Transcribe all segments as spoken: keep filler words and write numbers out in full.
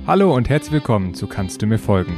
Hallo und herzlich willkommen zu Kannst du mir folgen?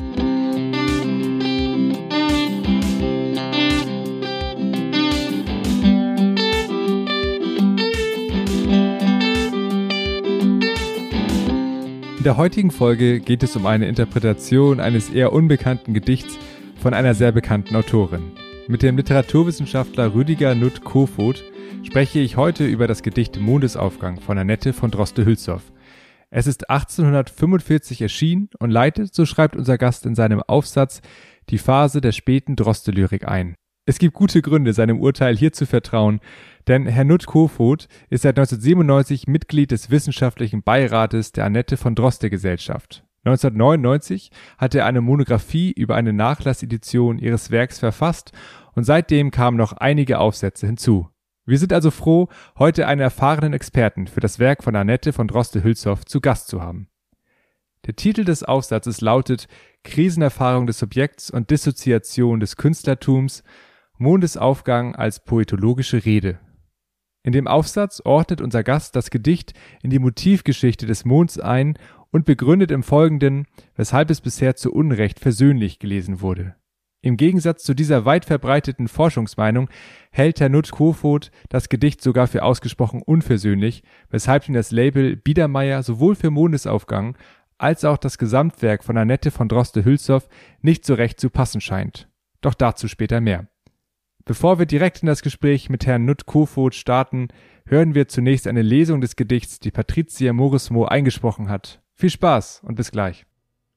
In der heutigen Folge geht es um eine Interpretation eines eher unbekannten Gedichts von einer sehr bekannten Autorin. Mit dem Literaturwissenschaftler Rüdiger Nutt-Kofod spreche ich heute über das Gedicht Mondesaufgang von Annette von Droste-Hülshoff. Es ist achtzehnhundertfünfundvierzig erschienen und leitet, so schreibt unser Gast in seinem Aufsatz, die Phase der späten Droste-Lyrik ein. Es gibt gute Gründe, seinem Urteil hier zu vertrauen, denn Herr Nutt-Kofod ist seit neunzehnhundertsiebenundneunzig Mitglied des wissenschaftlichen Beirates der Annette von Droste-Gesellschaft. neunzehnhundertneunundneunzig hat er eine Monographie über eine Nachlassedition ihres Werks verfasst und seitdem kamen noch einige Aufsätze hinzu. Wir sind also froh, heute einen erfahrenen Experten für das Werk von Annette von Droste-Hülshoff zu Gast zu haben. Der Titel des Aufsatzes lautet Krisenerfahrung des Subjekts und Dissoziation des Künstlertums, Mondesaufgang als poetologische Rede. In dem Aufsatz ordnet unser Gast das Gedicht in die Motivgeschichte des Monds ein und begründet im Folgenden, weshalb es bisher zu Unrecht versöhnlich gelesen wurde. Im Gegensatz zu dieser weit verbreiteten Forschungsmeinung hält Herr Nutt-Kofod das Gedicht sogar für ausgesprochen unversöhnlich, weshalb ihm das Label Biedermeier sowohl für Mondesaufgang als auch das Gesamtwerk von Annette von Droste-Hülshoff nicht so recht zu passen scheint. Doch dazu später mehr. Bevor wir direkt in das Gespräch mit Herrn Nutt-Kofod starten, hören wir zunächst eine Lesung des Gedichts, die Patricia Morismo eingesprochen hat. Viel Spaß und bis gleich.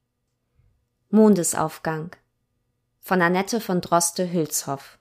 Mondesaufgang von Annette von Droste-Hülshoff.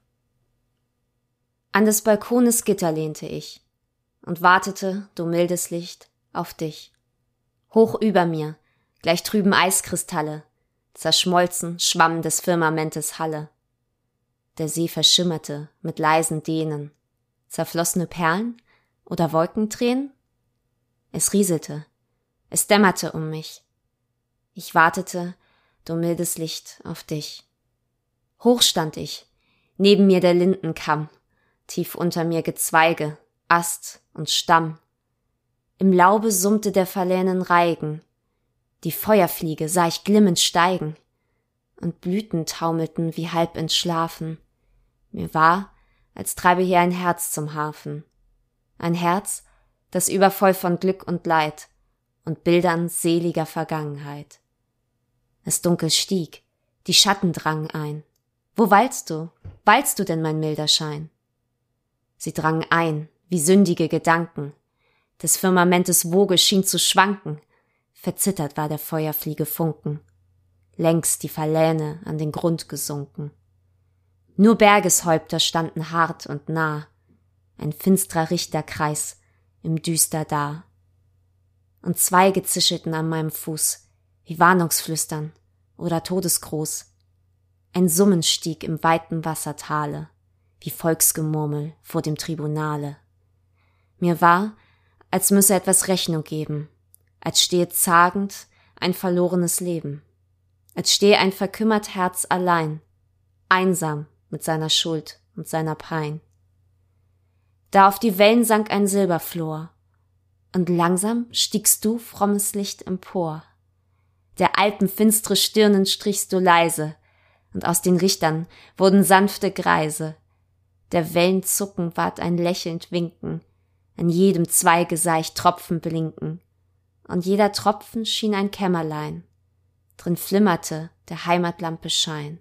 An des Balkones Gitter lehnte ich und wartete, du mildes Licht, auf dich. Hoch über mir, gleich trüben Eiskristalle, zerschmolzen schwamm des Firmamentes Halle. Der See verschimmerte mit leisen Dehnen, zerflossene Perlen oder Wolkentränen? Es rieselte, es dämmerte um mich. Ich wartete, du mildes Licht, auf dich. Hoch stand ich, neben mir der Lindenkamm, tief unter mir Gezweige, Ast und Stamm. Im Laube summte der verlähnen Reigen, die Feuerfliege sah ich glimmend steigen, und Blüten taumelten wie halb entschlafen. Mir war, als treibe hier ein Herz zum Hafen, ein Herz, das übervoll von Glück und Leid und Bildern seliger Vergangenheit. Das Dunkel stieg, die Schatten drangen ein. Wo weilst du? Weilst du denn, mein milder Schein? Sie drangen ein, wie sündige Gedanken. Des Firmamentes Woge schien zu schwanken. Verzittert war der Feuerfliege Funken. Längst die Verlähne an den Grund gesunken. Nur Bergeshäupter standen hart und nah. Ein finstrer Richterkreis im Düster da. Und Zweige zischelten an meinem Fuß, wie Warnungsflüstern oder Todesgruß. Ein Summen stieg im weiten Wassertale, wie Volksgemurmel vor dem Tribunale. Mir war, als müsse etwas Rechnung geben, als stehe zagend ein verlorenes Leben, als stehe ein verkümmert Herz allein, einsam mit seiner Schuld und seiner Pein. Da auf die Wellen sank ein Silberflor, und langsam stiegst du, frommes Licht, empor. Der Alpen finstre Stirnen strichst du leise, und aus den Richtern wurden sanfte Greise. Der Wellen Zucken ward ein lächelnd Winken, an jedem Zweige sah ich Tropfen blinken, und jeder Tropfen schien ein Kämmerlein, drin flimmerte der Heimatlampe Schein.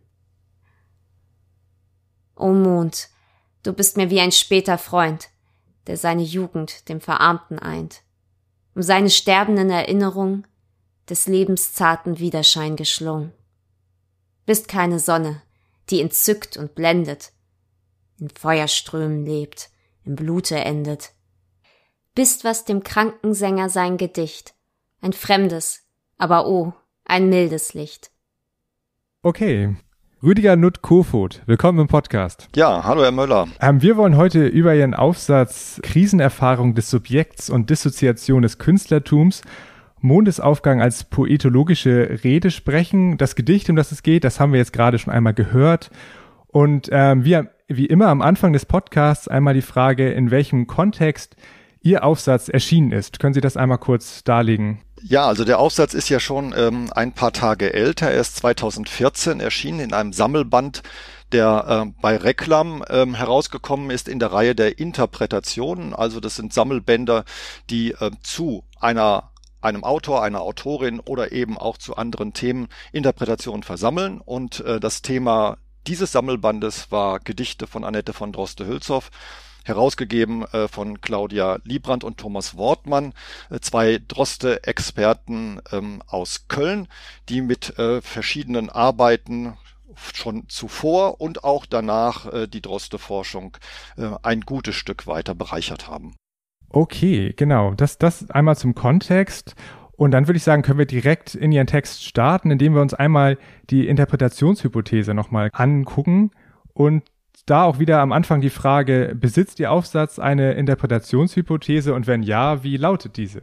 O Mond, du bist mir wie ein später Freund, der seine Jugend dem Verarmten eint, um seine sterbenden Erinnerungen des Lebens zarten Widerschein geschlungen. Bist keine Sonne, die entzückt und blendet, in Feuerströmen lebt, im Blute endet. Bist, was dem kranken Sänger sein Gedicht, ein fremdes, aber oh, ein mildes Licht. Okay, Rüdiger Nutt-Kofod, willkommen im Podcast. Ja, hallo Herr Möller. Ähm, wir wollen heute über Ihren Aufsatz Krisenerfahrung des Subjekts und Dissoziation des Künstlertums, Mondesaufgang als poetologische Rede sprechen. Das Gedicht, um das es geht, das haben wir jetzt gerade schon einmal gehört. Und ähm, wie, wie immer am Anfang des Podcasts einmal die Frage, in welchem Kontext Ihr Aufsatz erschienen ist. Können Sie das einmal kurz darlegen? Ja, also der Aufsatz ist ja schon ähm, ein paar Tage älter. Er ist zweitausendvierzehn erschienen in einem Sammelband, der äh, bei Reklam ähm, herausgekommen ist in der Reihe der Interpretationen. Also das sind Sammelbänder, die äh, zu einer einem Autor, einer Autorin oder eben auch zu anderen Themen Interpretationen versammeln. Und äh, das Thema dieses Sammelbandes war Gedichte von Annette von Droste-Hülshoff, herausgegeben äh, von Claudia Liebrandt und Thomas Wortmann, äh, zwei Droste-Experten ähm, aus Köln, die mit äh, verschiedenen Arbeiten schon zuvor und auch danach äh, die Droste-Forschung äh, ein gutes Stück weiter bereichert haben. Okay, genau. Das, das einmal zum Kontext. Und dann würde ich sagen, können wir direkt in Ihren Text starten, indem wir uns einmal die Interpretationshypothese nochmal angucken und da auch wieder am Anfang die Frage, besitzt Ihr Aufsatz eine Interpretationshypothese und wenn ja, wie lautet diese?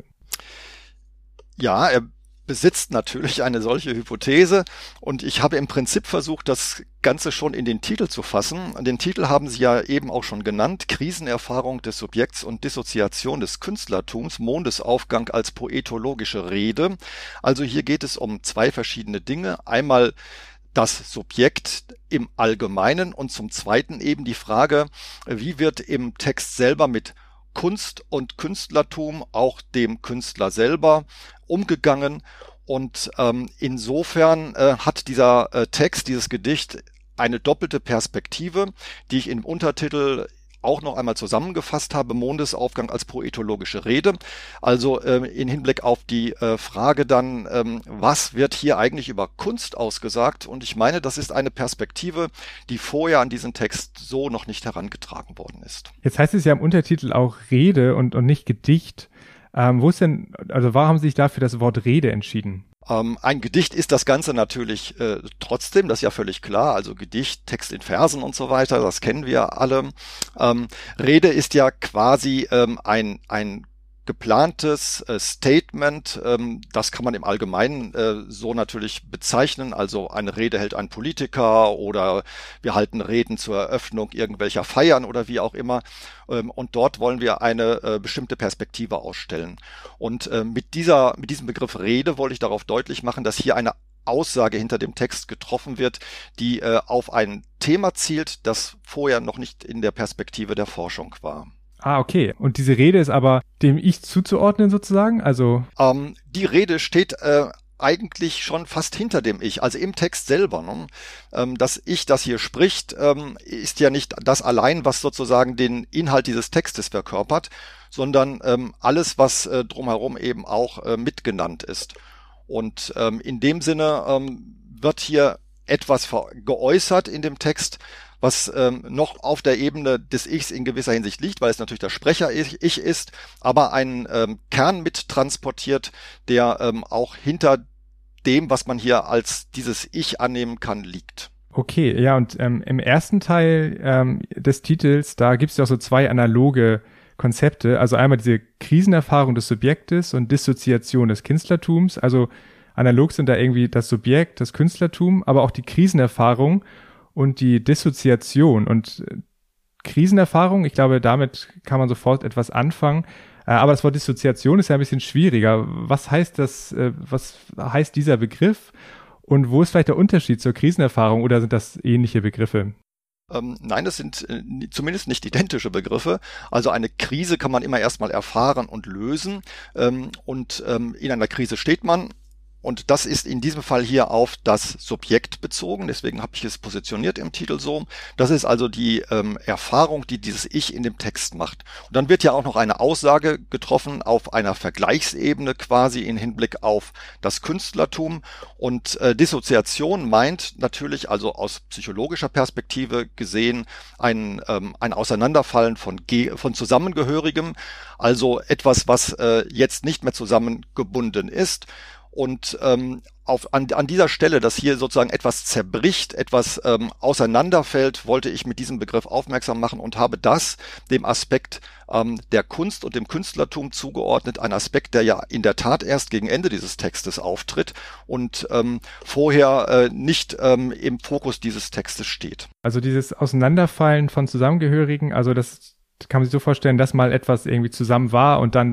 Ja, er besitzt natürlich eine solche Hypothese und ich habe im Prinzip versucht, das Ganze schon in den Titel zu fassen. Den Titel haben Sie ja eben auch schon genannt, Krisenerfahrung des Subjekts und Dissoziation des Künstlertums, Mondesaufgang als poetologische Rede. Also hier geht es um zwei verschiedene Dinge. Einmal das Subjekt im Allgemeinen und zum Zweiten eben die Frage, wie wird im Text selber mit Kunst und Künstlertum, auch dem Künstler selber, umgegangen. Und ähm, insofern äh, hat dieser äh, Text, dieses Gedicht eine doppelte Perspektive, die ich im Untertitel auch noch einmal zusammengefasst habe, Mondesaufgang als poetologische Rede. Also äh, in Hinblick auf die äh, Frage dann, ähm, was wird hier eigentlich über Kunst ausgesagt? Und ich meine, das ist eine Perspektive, die vorher an diesen Text so noch nicht herangetragen worden ist. Jetzt heißt es ja im Untertitel auch Rede und, und nicht Gedicht. Ähm, wo ist denn, also warum haben Sie sich dafür das Wort Rede entschieden? Ähm, ein Gedicht ist das Ganze natürlich äh, trotzdem, das ist ja völlig klar, also Gedicht, Text in Versen und so weiter, das kennen wir alle. Ähm, Rede ist ja quasi ähm, ein, ein geplantes äh, Statement, ähm, das kann man im Allgemeinen äh, so natürlich bezeichnen, also eine Rede hält ein Politiker oder wir halten Reden zur Eröffnung irgendwelcher Feiern oder wie auch immer, ähm, und dort wollen wir eine äh, bestimmte Perspektive ausstellen. Und äh, mit dieser, mit diesem Begriff Rede wollte ich darauf deutlich machen, dass hier eine Aussage hinter dem Text getroffen wird, die äh, auf ein Thema zielt, das vorher noch nicht in der Perspektive der Forschung war. Ah, okay. Und diese Rede ist aber dem Ich zuzuordnen sozusagen? Also ähm, die Rede steht äh, eigentlich schon fast hinter dem Ich, also im Text selber. Ne? Ähm, das Ich, das hier spricht, ähm, ist ja nicht das allein, was sozusagen den Inhalt dieses Textes verkörpert, sondern ähm, alles, was äh, drumherum eben auch äh, mitgenannt ist. Und ähm, in dem Sinne ähm, wird hier etwas geäußert in dem Text, was ähm, noch auf der Ebene des Ichs in gewisser Hinsicht liegt, weil es natürlich der Sprecher-Ich ist, aber einen ähm, Kern mittransportiert, der ähm, auch hinter dem, was man hier als dieses Ich annehmen kann, liegt. Okay, ja, und ähm, im ersten Teil ähm, des Titels, da gibt es ja auch so zwei analoge Konzepte, also einmal diese Krisenerfahrung des Subjektes und Dissoziation des Künstlertums, also analog sind da irgendwie das Subjekt, das Künstlertum, aber auch die Krisenerfahrung und die Dissoziation und Krisenerfahrung, ich glaube, damit kann man sofort etwas anfangen. Aber das Wort Dissoziation ist ja ein bisschen schwieriger. Was heißt das, was heißt dieser Begriff? Und wo ist vielleicht der Unterschied zur Krisenerfahrung oder sind das ähnliche Begriffe? Ähm, nein, das sind äh, zumindest nicht identische Begriffe. Also eine Krise kann man immer erstmal erfahren und lösen. Ähm, und ähm, in einer Krise steht man. Und das ist in diesem Fall hier auf das Subjekt bezogen, deswegen habe ich es positioniert im Titel so. Das ist also die ähm, Erfahrung, die dieses Ich in dem Text macht. Und dann wird ja auch noch eine Aussage getroffen auf einer Vergleichsebene quasi in Hinblick auf das Künstlertum. Und äh, Dissoziation meint natürlich also aus psychologischer Perspektive gesehen ein, ähm, ein Auseinanderfallen von, Ge- von Zusammengehörigem, also etwas, was äh, jetzt nicht mehr zusammengebunden ist. Und ähm, auf, an, an dieser Stelle, dass hier sozusagen etwas zerbricht, etwas ähm, auseinanderfällt, wollte ich mit diesem Begriff aufmerksam machen und habe das dem Aspekt ähm, der Kunst und dem Künstlertum zugeordnet, ein Aspekt, der ja in der Tat erst gegen Ende dieses Textes auftritt und ähm, vorher äh, nicht ähm, im Fokus dieses Textes steht. Also dieses Auseinanderfallen von Zusammengehörigen, also das kann man sich so vorstellen, dass mal etwas irgendwie zusammen war und dann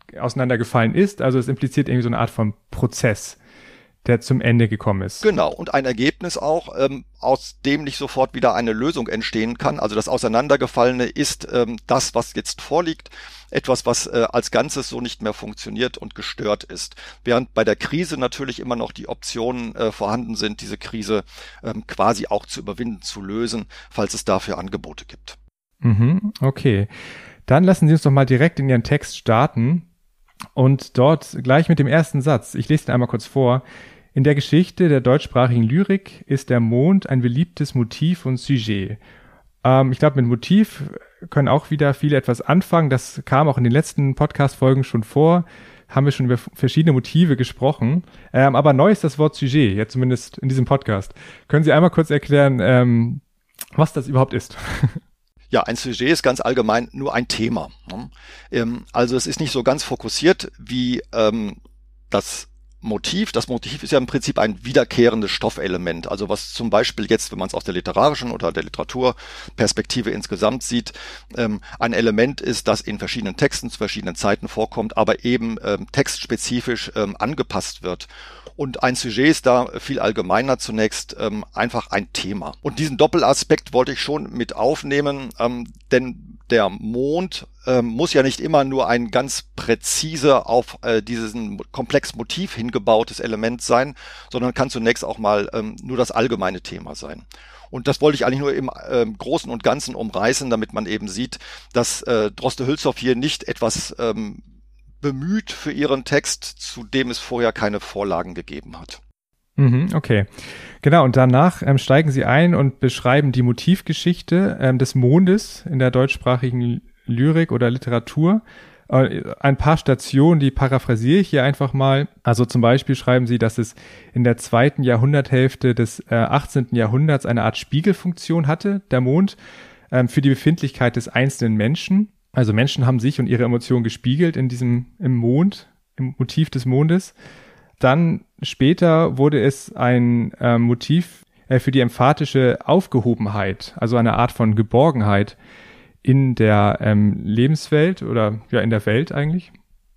auseinandergefallen ist. Also es impliziert irgendwie so eine Art von Prozess, der zum Ende gekommen ist. Genau, und ein Ergebnis auch, ähm, aus dem nicht sofort wieder eine Lösung entstehen kann. Also das Auseinandergefallene ist ähm, das, was jetzt vorliegt, etwas, was äh, als Ganzes so nicht mehr funktioniert und gestört ist. Während bei der Krise natürlich immer noch die Optionen äh, vorhanden sind, diese Krise ähm, quasi auch zu überwinden, zu lösen, falls es dafür Angebote gibt. Mhm, okay. Dann lassen Sie uns doch mal direkt in Ihren Text starten und dort gleich mit dem ersten Satz. Ich lese den einmal kurz vor. In der Geschichte der deutschsprachigen Lyrik ist der Mond ein beliebtes Motiv und Sujet. Ähm, ich glaube, mit Motiv können auch wieder viele etwas anfangen. Das kam auch in den letzten Podcast-Folgen schon vor. Haben wir schon über verschiedene Motive gesprochen. Ähm, aber neu ist das Wort Sujet, jetzt zumindest in diesem Podcast. Können Sie einmal kurz erklären, ähm, was das überhaupt ist? Ja, ein Sujet ist ganz allgemein nur ein Thema. Also es ist nicht so ganz fokussiert wie ähm, das Motiv. Das Motiv ist ja im Prinzip ein wiederkehrendes Stoffelement. Also was zum Beispiel jetzt, wenn man es aus der literarischen oder der Literaturperspektive insgesamt sieht, ähm, ein Element ist, das in verschiedenen Texten zu verschiedenen Zeiten vorkommt, aber eben ähm, textspezifisch ähm, angepasst wird. Und ein Sujet ist da viel allgemeiner zunächst ähm, einfach ein Thema. Und diesen Doppelaspekt wollte ich schon mit aufnehmen, ähm, denn der Mond ähm, muss ja nicht immer nur ein ganz präzise auf äh, diesen komplex Motiv hingebautes Element sein, sondern kann zunächst auch mal ähm, nur das allgemeine Thema sein. Und das wollte ich eigentlich nur im äh, Großen und Ganzen umreißen, damit man eben sieht, dass äh, Droste-Hülshoff hier nicht etwas ähm, bemüht für ihren Text, zu dem es vorher keine Vorlagen gegeben hat. Mhm, okay. Genau, und danach ähm, steigen Sie ein und beschreiben die Motivgeschichte ähm, des Mondes in der deutschsprachigen Lyrik oder Literatur. Äh, ein paar Stationen, die paraphrasiere ich hier einfach mal. Also zum Beispiel schreiben Sie, dass es in der zweiten Jahrhunderthälfte des äh, achtzehnten Jahrhunderts eine Art Spiegelfunktion hatte, der Mond, ähm, für die Befindlichkeit des einzelnen Menschen. Also Menschen haben sich und ihre Emotionen gespiegelt in diesem, im Mond, im Motiv des Mondes. Dann später wurde es ein äh, Motiv äh, für die emphatische Aufgehobenheit, also eine Art von Geborgenheit in der ähm, Lebenswelt oder ja in der Welt eigentlich.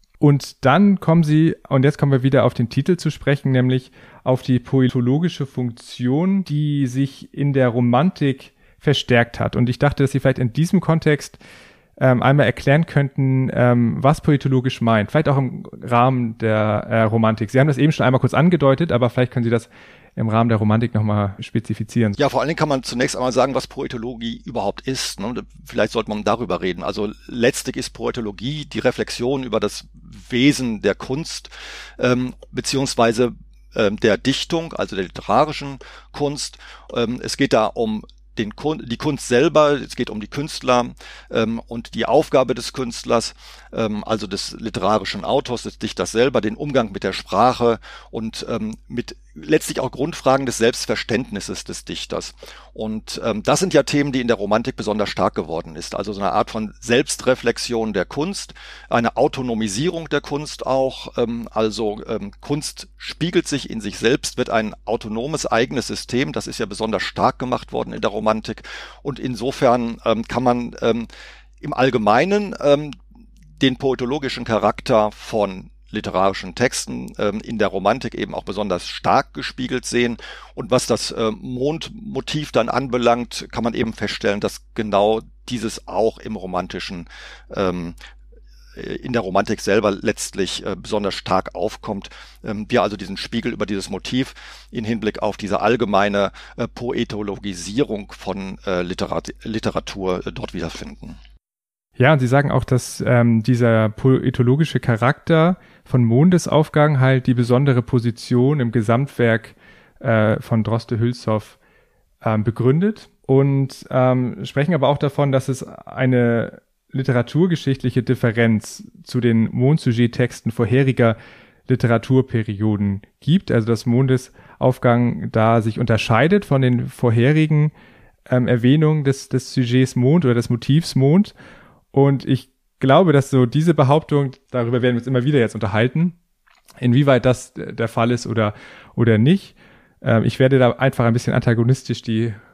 Und dann kommen sie, und jetzt kommen wir wieder auf den Titel zu sprechen, nämlich auf die poetologische Funktion, die sich in der Romantik verstärkt hat. Und ich dachte, dass Sie vielleicht in diesem Kontext Ähm, einmal erklären könnten, ähm, was poetologisch meint, vielleicht auch im Rahmen der äh, Romantik. Sie haben das eben schon einmal kurz angedeutet, aber vielleicht können Sie das im Rahmen der Romantik nochmal spezifizieren. Ja, vor allen Dingen kann man zunächst einmal sagen, was Poetologie überhaupt ist. Ne? Vielleicht sollte man darüber reden. Also letztlich ist Poetologie die Reflexion über das Wesen der Kunst, ähm, beziehungsweise ähm, der Dichtung, also der literarischen Kunst. Ähm, es geht da um Den Kun- die Kunst selber, es geht um die Künstler ähm, und die Aufgabe des Künstlers, ähm, also des literarischen Autors, des Dichters selber, den Umgang mit der Sprache und ähm, mit letztlich auch Grundfragen des Selbstverständnisses des Dichters. Und ähm, das sind ja Themen, die in der Romantik besonders stark geworden ist. Also so eine Art von Selbstreflexion der Kunst, eine Autonomisierung der Kunst auch. Ähm, also ähm, Kunst spiegelt sich in sich selbst, wird ein autonomes eigenes System. Das ist ja besonders stark gemacht worden in der Romantik. Und insofern ähm, kann man ähm, im Allgemeinen ähm, den poetologischen Charakter von literarischen Texten ähm, in der Romantik eben auch besonders stark gespiegelt sehen. Und was das äh, Mondmotiv dann anbelangt, kann man eben feststellen, dass genau dieses auch im romantischen, ähm, in der Romantik selber letztlich äh, besonders stark aufkommt. Ähm, wir also diesen Spiegel über dieses Motiv in Hinblick auf diese allgemeine äh, Poetologisierung von äh, Literat- Literatur äh, dort wiederfinden. Ja, und Sie sagen auch, dass ähm, dieser poetologische Charakter von Mondesaufgang halt die besondere Position im Gesamtwerk äh, von Droste-Hülshoff ähm, begründet und ähm, sprechen aber auch davon, dass es eine literaturgeschichtliche Differenz zu den Mondsujet-Texten vorheriger Literaturperioden gibt, also dass Mondesaufgang da sich unterscheidet von den vorherigen ähm, Erwähnungen des, des Sujets Mond oder des Motivs Mond. Und ich glaube, dass so diese Behauptung, darüber werden wir uns immer wieder jetzt unterhalten, inwieweit das der Fall ist oder, oder nicht. Ähm, ich werde da einfach ein bisschen antagonistisch die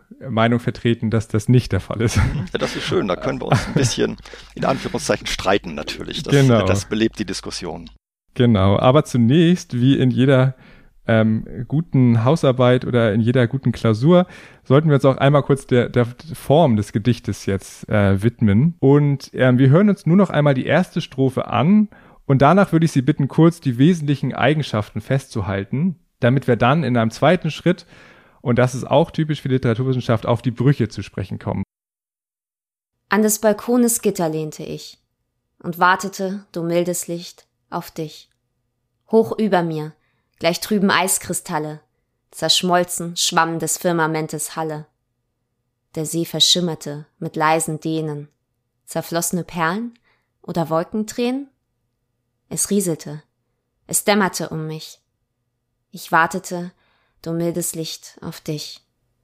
Meinung vertreten, dass das nicht der Fall ist. Ja, das ist schön. Da können wir uns ein bisschen in Anführungszeichen streiten natürlich. Das, genau. das belebt die Diskussion. Genau. Aber zunächst, wie in jeder ähm, guten Hausarbeit oder in jeder guten Klausur, sollten wir uns auch einmal kurz der, der Form des Gedichtes jetzt äh, widmen. Und ähm, wir hören uns nur noch einmal die erste Strophe an und danach würde ich Sie bitten, kurz die wesentlichen Eigenschaften festzuhalten, damit wir dann in einem zweiten Schritt, und das ist auch typisch für Literaturwissenschaft, auf die Brüche zu sprechen kommen. An des Balkones Gitter lehnte ich und wartete, du mildes Licht, auf dich. Hoch über mir, gleich trüben Eiskristalle, zerschmolzen schwamm des Firmamentes Halle. Der See verschimmerte mit leisen Dehnen, zerflossene Perlen oder Wolkentränen? Es rieselte, es dämmerte um mich. Ich wartete, du mildes Licht, auf dich.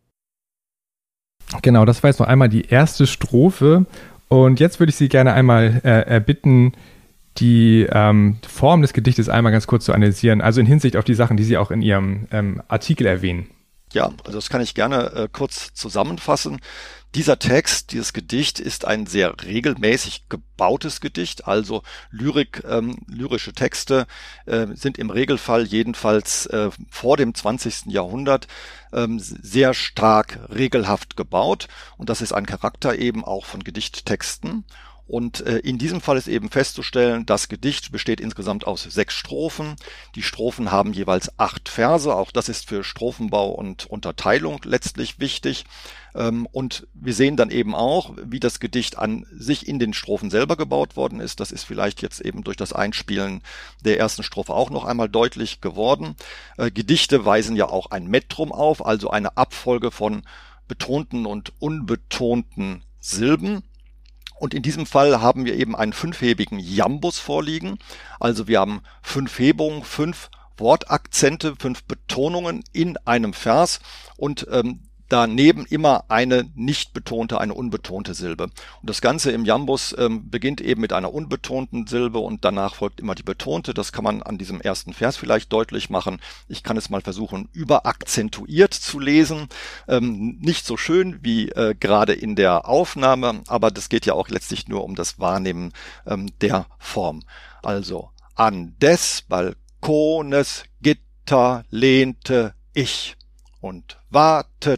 Genau, das war jetzt noch einmal die erste Strophe. Und jetzt würde ich Sie gerne einmal äh, erbitten, die ähm, Form des Gedichtes einmal ganz kurz zu analysieren, also in Hinsicht auf die Sachen, die Sie auch in Ihrem ähm, Artikel erwähnen. Ja, also das kann ich gerne äh, kurz zusammenfassen. Dieser Text, dieses Gedicht ist ein sehr regelmäßig gebautes Gedicht, also Lyrik, ähm, lyrische Texte äh, sind im Regelfall jedenfalls äh, vor dem zwanzigsten Jahrhundert ähm, sehr stark regelhaft gebaut und das ist ein Charakter eben auch von Gedichttexten. Und äh, in diesem Fall ist eben festzustellen, das Gedicht besteht insgesamt aus sechs Strophen. Die Strophen haben jeweils acht Verse. Auch das ist für Strophenbau und Unterteilung letztlich wichtig. Ähm, und wir sehen dann eben auch, wie das Gedicht an sich in den Strophen selber gebaut worden ist. Das ist vielleicht jetzt eben durch das Einspielen der ersten Strophe auch noch einmal deutlich geworden. Äh, Gedichte weisen ja auch ein Metrum auf, also eine Abfolge von betonten und unbetonten Silben. Und in diesem Fall haben wir eben einen fünfhebigen Jambus vorliegen. Also wir haben fünf Hebungen, fünf Wortakzente, fünf Betonungen in einem Vers und ähm, daneben immer eine nicht betonte, eine unbetonte Silbe. Und das Ganze im Jambus ähm, beginnt eben mit einer unbetonten Silbe und danach folgt immer die betonte. Das kann man an diesem ersten Vers vielleicht deutlich machen. Ich kann es mal versuchen, überakzentuiert zu lesen. Ähm, nicht so schön wie äh, gerade in der Aufnahme, aber das geht ja auch letztlich nur um das Wahrnehmen ähm, der Form. Also, an des Balkones Gitter lehnte ich und wartete,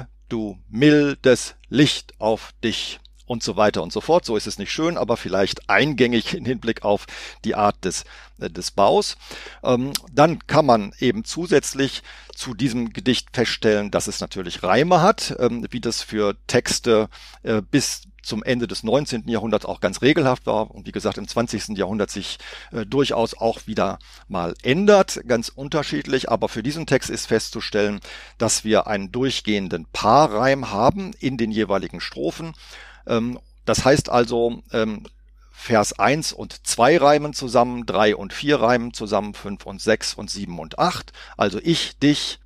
du mildes Licht auf dich und so weiter und so fort. So ist es nicht schön, aber vielleicht eingängig im Hinblick auf die Art des, äh, des Baus. Ähm, dann kann man eben zusätzlich zu diesem Gedicht feststellen, dass es natürlich Reime hat, ähm, wie das für Texte äh, bis zum Ende des neunzehnten Jahrhunderts auch ganz regelhaft war und wie gesagt im zwanzigsten Jahrhundert sich äh, durchaus auch wieder mal ändert, ganz unterschiedlich, aber für diesen Text ist festzustellen, dass wir einen durchgehenden Paarreim haben in den jeweiligen Strophen. Ähm, das heißt also, ähm, Vers eins und zwei reimen zusammen, drei und vier reimen zusammen, fünf und sechs und sieben und acht. Also ich, dich,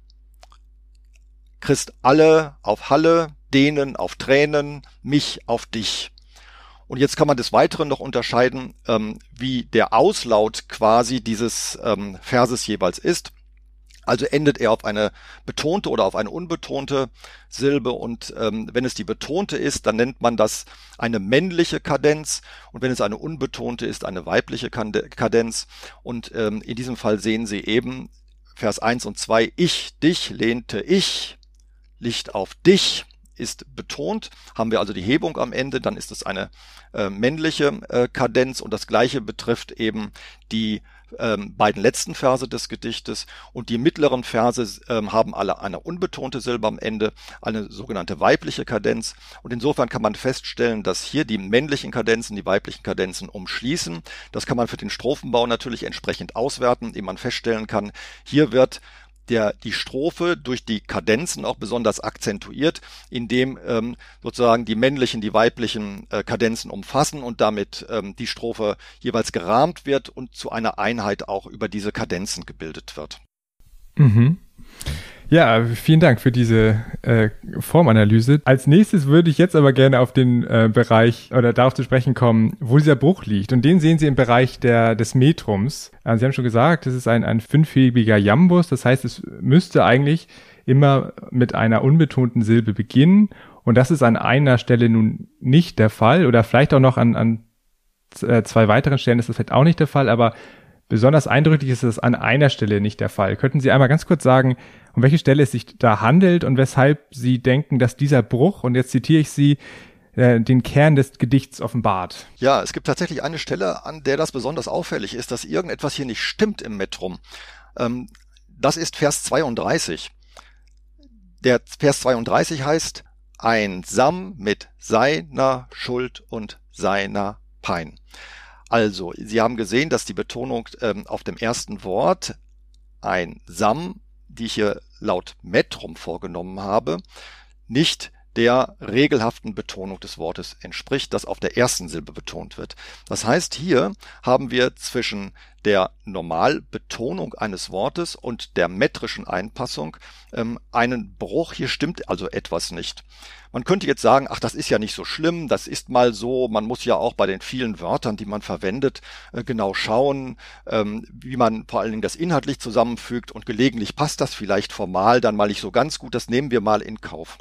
Christ alle auf Halle, denen auf Tränen, mich auf dich. Und jetzt kann man des Weiteren noch unterscheiden, ähm, wie der Auslaut quasi dieses ähm, Verses jeweils ist. Also endet er auf eine betonte oder auf eine unbetonte Silbe und ähm, wenn es die betonte ist, dann nennt man das eine männliche Kadenz und wenn es eine unbetonte ist, eine weibliche Kadenz. Und ähm, in diesem Fall sehen Sie eben Vers eins und zwei, ich, dich lehnte ich, Licht auf dich ist betont, haben wir also die Hebung am Ende, dann ist es eine äh, männliche äh, Kadenz und das gleiche betrifft eben die ähm, beiden letzten Verse des Gedichtes und die mittleren Verse ähm, haben alle eine unbetonte Silbe am Ende, eine sogenannte weibliche Kadenz und insofern kann man feststellen, dass hier die männlichen Kadenzen die weiblichen Kadenzen umschließen. Das kann man für den Strophenbau natürlich entsprechend auswerten, indem man feststellen kann, hier wird Der, die Strophe durch die Kadenzen auch besonders akzentuiert, indem ähm, sozusagen die männlichen, die weiblichen äh, Kadenzen umfassen und damit ähm, die Strophe jeweils gerahmt wird und zu einer Einheit auch über diese Kadenzen gebildet wird. Mhm. Ja, vielen Dank für diese äh, Formanalyse. Als nächstes würde ich jetzt aber gerne auf den äh, Bereich oder darauf zu sprechen kommen, wo dieser Bruch liegt. Und den sehen Sie im Bereich der, des Metrums. Also Sie haben schon gesagt, das ist ein, ein fünfhebiger Jambus. Das heißt, es müsste eigentlich immer mit einer unbetonten Silbe beginnen. Und das ist an einer Stelle nun nicht der Fall oder vielleicht auch noch an, an zwei weiteren Stellen ist das vielleicht auch nicht der Fall, aber besonders eindrücklich ist es an einer Stelle nicht der Fall. Könnten Sie einmal ganz kurz sagen, um welche Stelle es sich da handelt und weshalb Sie denken, dass dieser Bruch, und jetzt zitiere ich Sie, den Kern des Gedichts offenbart? Ja, es gibt tatsächlich eine Stelle, an der das besonders auffällig ist, dass irgendetwas hier nicht stimmt im Metrum. Ähm, das ist Vers zweiunddreißig. Der Vers zweiunddreißig heißt, einsam mit seiner Schuld und seiner Pein. Also, Sie haben gesehen, dass die Betonung ähm, auf dem ersten Wort, einsam, die ich hier laut Metrum vorgenommen habe, nicht der regelhaften Betonung des Wortes entspricht, das auf der ersten Silbe betont wird. Das heißt, hier haben wir zwischen der Normalbetonung eines Wortes und der metrischen Einpassung ähm, einen Bruch. Hier stimmt also etwas nicht. Man könnte jetzt sagen, ach, das ist ja nicht so schlimm, das ist mal so, man muss ja auch bei den vielen Wörtern, die man verwendet, äh, genau schauen, ähm, wie man vor allen Dingen das inhaltlich zusammenfügt, und gelegentlich passt das vielleicht formal dann mal nicht so ganz gut, das nehmen wir mal in Kauf.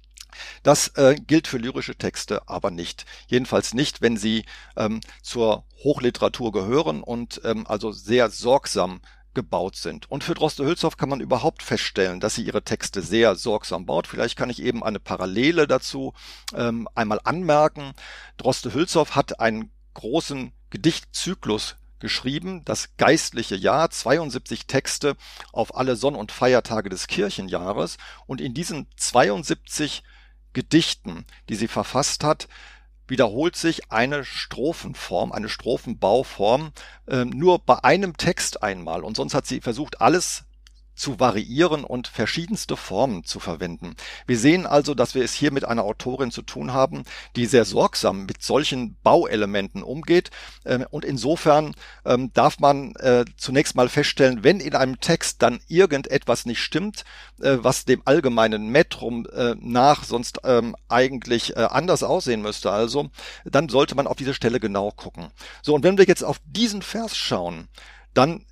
Das äh, gilt für lyrische Texte aber nicht. Jedenfalls nicht, wenn sie ähm, zur Hochliteratur gehören und ähm, also sehr sorgsam gebaut sind. Und für Droste-Hülshoff kann man überhaupt feststellen, dass sie ihre Texte sehr sorgsam baut. Vielleicht kann ich eben eine Parallele dazu ähm, einmal anmerken. Droste-Hülshoff hat einen großen Gedichtzyklus geschrieben, das geistliche Jahr, zweiundsiebzig Texte auf alle Sonn- und Feiertage des Kirchenjahres, und in diesen zweiundsiebzig Gedichten, die sie verfasst hat, wiederholt sich eine Strophenform, eine Strophenbauform, äh, nur bei einem Text einmal, und sonst hat sie versucht, alles zu variieren und verschiedenste Formen zu verwenden. Wir sehen also, dass wir es hier mit einer Autorin zu tun haben, die sehr sorgsam mit solchen Bauelementen umgeht, und insofern darf man zunächst mal feststellen, wenn in einem Text dann irgendetwas nicht stimmt, was dem allgemeinen Metrum nach sonst eigentlich anders aussehen müsste, also dann sollte man auf diese Stelle genau gucken. So, und wenn wir jetzt auf diesen Vers schauen, dann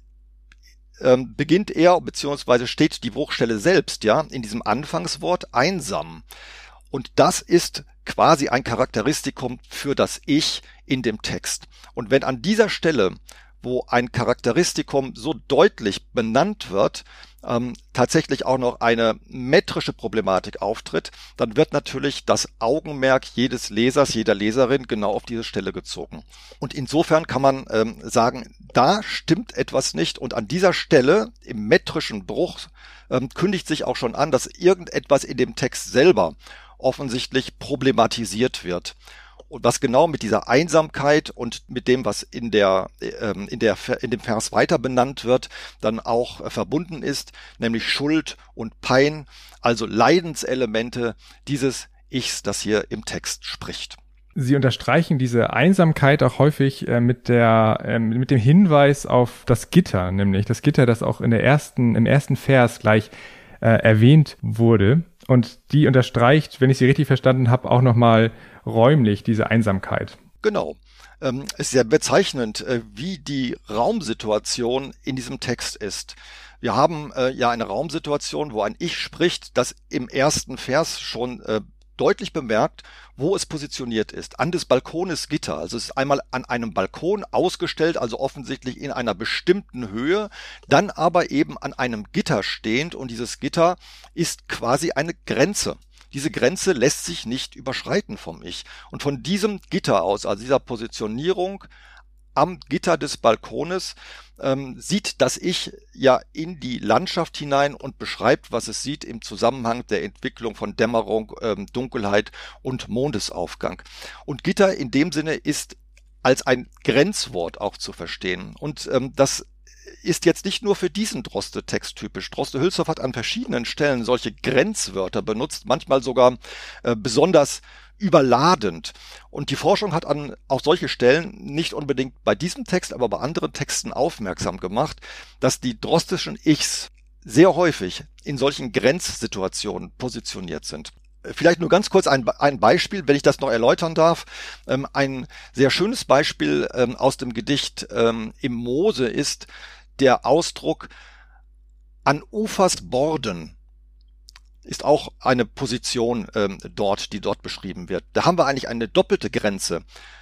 Ähm, beginnt er, beziehungsweise steht die Bruchstelle selbst, ja, in diesem Anfangswort einsam. Und das ist quasi ein Charakteristikum für das Ich in dem Text. Und wenn an dieser Stelle, wo ein Charakteristikum so deutlich benannt wird, ähm, tatsächlich auch noch eine metrische Problematik auftritt, dann wird natürlich das Augenmerk jedes Lesers, jeder Leserin genau auf diese Stelle gezogen. Und insofern kann man ähm, sagen, da stimmt etwas nicht, und an dieser Stelle im metrischen Bruch ähm, kündigt sich auch schon an, dass irgendetwas in dem Text selber offensichtlich problematisiert wird. Und was genau mit dieser Einsamkeit und mit dem, was in der, ähm, in der, in dem Vers weiter benannt wird, dann auch äh, verbunden ist, nämlich Schuld und Pein, also Leidenselemente dieses Ichs, das hier im Text spricht. Sie unterstreichen diese Einsamkeit auch häufig äh, mit der, äh, mit dem Hinweis auf das Gitter, nämlich das Gitter, das auch in der ersten, im ersten Vers gleich äh, erwähnt wurde. Und die unterstreicht, wenn ich sie richtig verstanden habe, auch nochmal räumlich diese Einsamkeit. Genau. Ähm, es ist sehr bezeichnend, äh, wie die Raumsituation in diesem Text ist. Wir haben äh, ja eine Raumsituation, wo ein Ich spricht, das im ersten Vers schon äh, deutlich bemerkt, wo es positioniert ist. An des Balkones Gitter. Also es ist einmal an einem Balkon ausgestellt, also offensichtlich in einer bestimmten Höhe, dann aber eben an einem Gitter stehend, und dieses Gitter ist quasi eine Grenze. Diese Grenze lässt sich nicht überschreiten vom Ich. Und von diesem Gitter aus, also dieser Positionierung am Gitter des Balkones, ähm, sieht das Ich ja in die Landschaft hinein und beschreibt, was es sieht im Zusammenhang der Entwicklung von Dämmerung, ähm, Dunkelheit und Mondesaufgang. Und Gitter in dem Sinne ist als ein Grenzwort auch zu verstehen. Und ähm, das ist jetzt nicht nur für diesen Droste-Text typisch. Droste-Hülshoff hat an verschiedenen Stellen solche Grenzwörter benutzt, manchmal sogar äh, besonders überladend. Und die Forschung hat an auch solche Stellen nicht unbedingt bei diesem Text, aber bei anderen Texten aufmerksam gemacht, dass die drostischen Ichs sehr häufig in solchen Grenzsituationen positioniert sind. Vielleicht nur ganz kurz ein, ein Beispiel, wenn ich das noch erläutern darf. Ähm, ein sehr schönes Beispiel ähm, aus dem Gedicht ähm, im Mose ist der Ausdruck an Ufers Borden. ist auch eine Position ähm, dort, die dort beschrieben wird. Da haben wir eigentlich eine doppelte Grenze.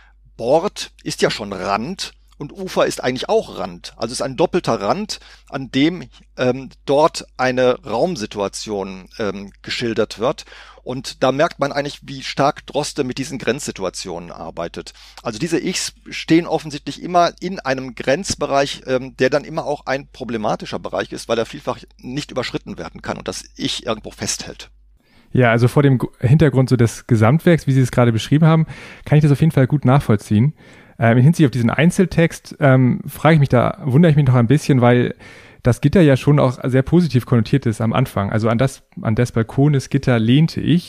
Bord ist ja schon Rand und Ufer ist eigentlich auch Rand. Also es ist ein doppelter Rand, an dem ähm, dort eine Raumsituation ähm, geschildert wird. Und da merkt man eigentlich, wie stark Droste mit diesen Grenzsituationen arbeitet. Also diese Ichs stehen offensichtlich immer in einem Grenzbereich, ähm, der dann immer auch ein problematischer Bereich ist, weil er vielfach nicht überschritten werden kann und das Ich irgendwo festhält. Ja, also vor dem Hintergrund so des Gesamtwerks, wie Sie es gerade beschrieben haben, kann ich das auf jeden Fall gut nachvollziehen. Ähm, in Hinsicht auf diesen Einzeltext ähm, frage ich mich da, wundere ich mich noch ein bisschen, weil das Gitter ja schon auch sehr positiv konnotiert ist am Anfang. Also an das, an des Balkones Gitter lehnte ich.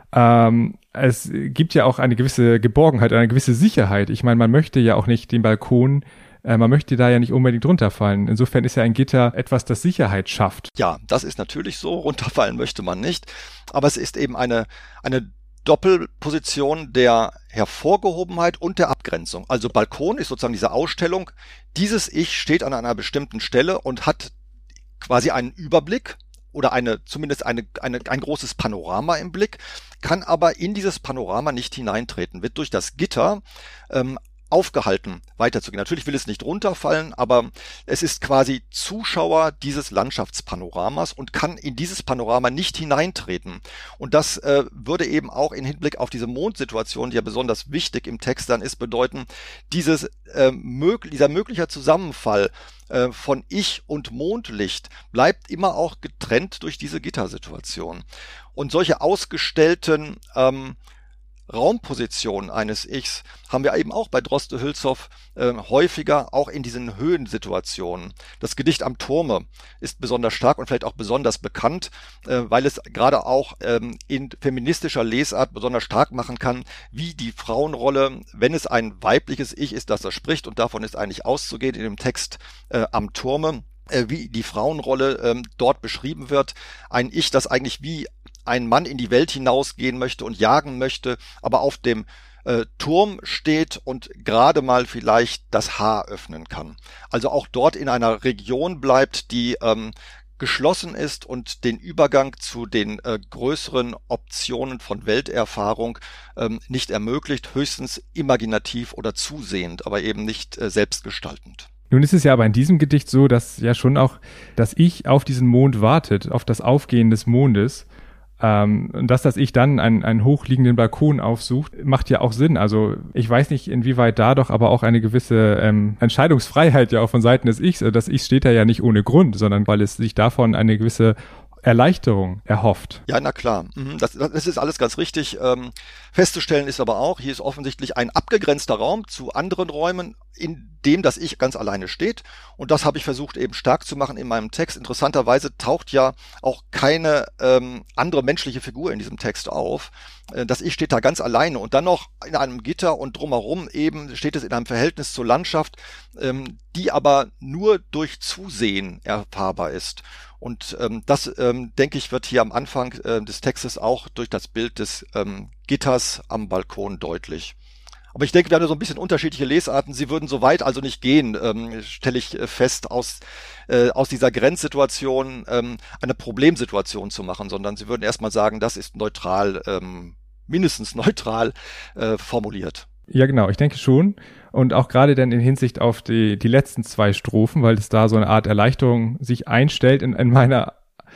Ähm, es gibt ja auch eine gewisse Geborgenheit, eine gewisse Sicherheit. Ich meine, man möchte ja auch nicht den Balkon, äh, man möchte da ja nicht unbedingt runterfallen. Insofern ist ja ein Gitter etwas, das Sicherheit schafft. Ja, das ist natürlich so. Runterfallen möchte man nicht. Aber es ist eben eine, eine Doppelposition der Hervorgehobenheit und der Abgrenzung. Also Balkon ist sozusagen diese Ausstellung. Dieses Ich steht an einer bestimmten Stelle und hat quasi einen Überblick oder eine, zumindest eine, eine, ein großes Panorama im Blick, kann aber in dieses Panorama nicht hineintreten, wird durch das Gitter ähm, aufgehalten, weiterzugehen. Natürlich will es nicht runterfallen, aber es ist quasi Zuschauer dieses Landschaftspanoramas und kann in dieses Panorama nicht hineintreten. Und das äh, würde eben auch in Hinblick auf diese Mondsituation, die ja besonders wichtig im Text dann ist, bedeuten, dieses, äh, mög- dieser mögliche Zusammenfall äh, von Ich und Mondlicht bleibt immer auch getrennt durch diese Gittersituation. Und solche ausgestellten ähm, Raumposition eines Ichs haben wir eben auch bei Droste-Hülshoff äh, häufiger, auch in diesen Höhensituationen. Das Gedicht Am Turme ist besonders stark und vielleicht auch besonders bekannt, äh, weil es gerade auch ähm, in feministischer Lesart besonders stark machen kann, wie die Frauenrolle, wenn es ein weibliches Ich ist, das da spricht, und davon ist eigentlich auszugehen in dem Text äh, Am Turme, äh, wie die Frauenrolle ähm, dort beschrieben wird. Ein Ich, das eigentlich wie ein Mann in die Welt hinausgehen möchte und jagen möchte, aber auf dem äh, Turm steht und gerade mal vielleicht das Haar öffnen kann. Also auch dort in einer Region bleibt, die ähm, geschlossen ist und den Übergang zu den äh, größeren Optionen von Welterfahrung ähm, nicht ermöglicht, höchstens imaginativ oder zusehend, aber eben nicht äh, selbstgestaltend. Nun ist es ja aber in diesem Gedicht so, dass ja schon auch das Ich auf diesen Mond wartet, auf das Aufgehen des Mondes. Ähm, und dass das Ich dann einen, einen hochliegenden Balkon aufsucht, macht ja auch Sinn. Also ich weiß nicht, inwieweit da doch aber auch eine gewisse ähm, Entscheidungsfreiheit ja auch von Seiten des Ichs, das Ich steht da ja nicht ohne Grund, sondern weil es sich davon eine gewisse Erleichterung erhofft. Ja, na klar. Das, das ist alles ganz richtig. Ähm, festzustellen ist aber auch, hier ist offensichtlich ein abgegrenzter Raum zu anderen Räumen, in dem das Ich ganz alleine steht. Und das habe ich versucht eben stark zu machen in meinem Text. Interessanterweise taucht ja auch keine ähm, andere menschliche Figur in diesem Text auf. Das Ich steht da ganz alleine und dann noch in einem Gitter und drumherum eben steht es in einem Verhältnis zur Landschaft, ähm, die aber nur durch Zusehen erfahrbar ist. Und ähm, das, ähm, denke ich, wird hier am Anfang äh, des Textes auch durch das Bild des ähm, Gitters am Balkon deutlich. Aber ich denke, wir haben ja so ein bisschen unterschiedliche Lesarten. Sie würden so weit also nicht gehen, ähm, stelle ich fest, aus, äh, aus dieser Grenzsituation ähm, eine Problemsituation zu machen, sondern Sie würden erstmal sagen, das ist neutral, ähm, mindestens neutral äh, formuliert. Ja, genau, ich denke schon. Und auch gerade dann in Hinsicht auf die, die letzten zwei Strophen, weil es da so eine Art Erleichterung sich einstellt in, in meiner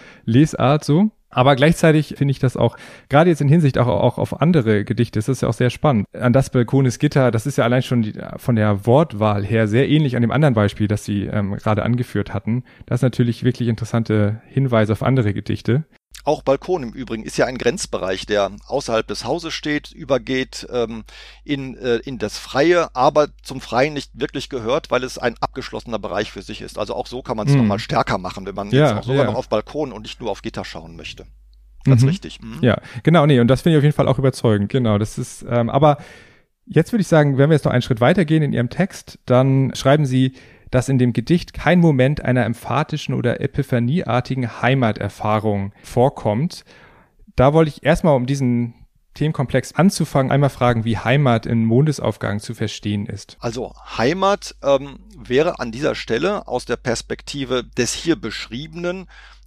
Lesart so. Aber gleichzeitig finde ich das auch, gerade jetzt in Hinsicht auch, auch auf andere Gedichte, das ist ja auch sehr spannend. An das Balkones Gitter, das ist ja allein schon die, von der Wortwahl her sehr ähnlich an dem anderen Beispiel, das Sie ähm, gerade angeführt hatten. Das ist natürlich wirklich interessante Hinweise auf andere Gedichte. Auch Balkon im Übrigen ist ja ein Grenzbereich, der außerhalb des Hauses steht, übergeht ähm, in, äh, in das Freie, aber zum Freien nicht wirklich gehört, weil es ein abgeschlossener Bereich für sich ist. Also auch so kann man es hm. nochmal stärker machen, wenn man ja, jetzt auch sogar ja. noch auf Balkon und nicht nur auf Gitter schauen möchte. Ganz mhm. richtig. Mhm. Ja, genau, nee, und das finde ich auf jeden Fall auch überzeugend. Genau, das ist, ähm, aber jetzt würde ich sagen, wenn wir jetzt noch einen Schritt weitergehen in Ihrem Text, dann schreiben Sie, dass in dem Gedicht kein Moment einer emphatischen oder epiphanieartigen Heimaterfahrung vorkommt. Da wollte ich erstmal, um diesen Themenkomplex anzufangen, einmal fragen, wie Heimat in Mondesaufgang zu verstehen ist. Also Heimat ähm, wäre an dieser Stelle aus der Perspektive des hier Beschriebenen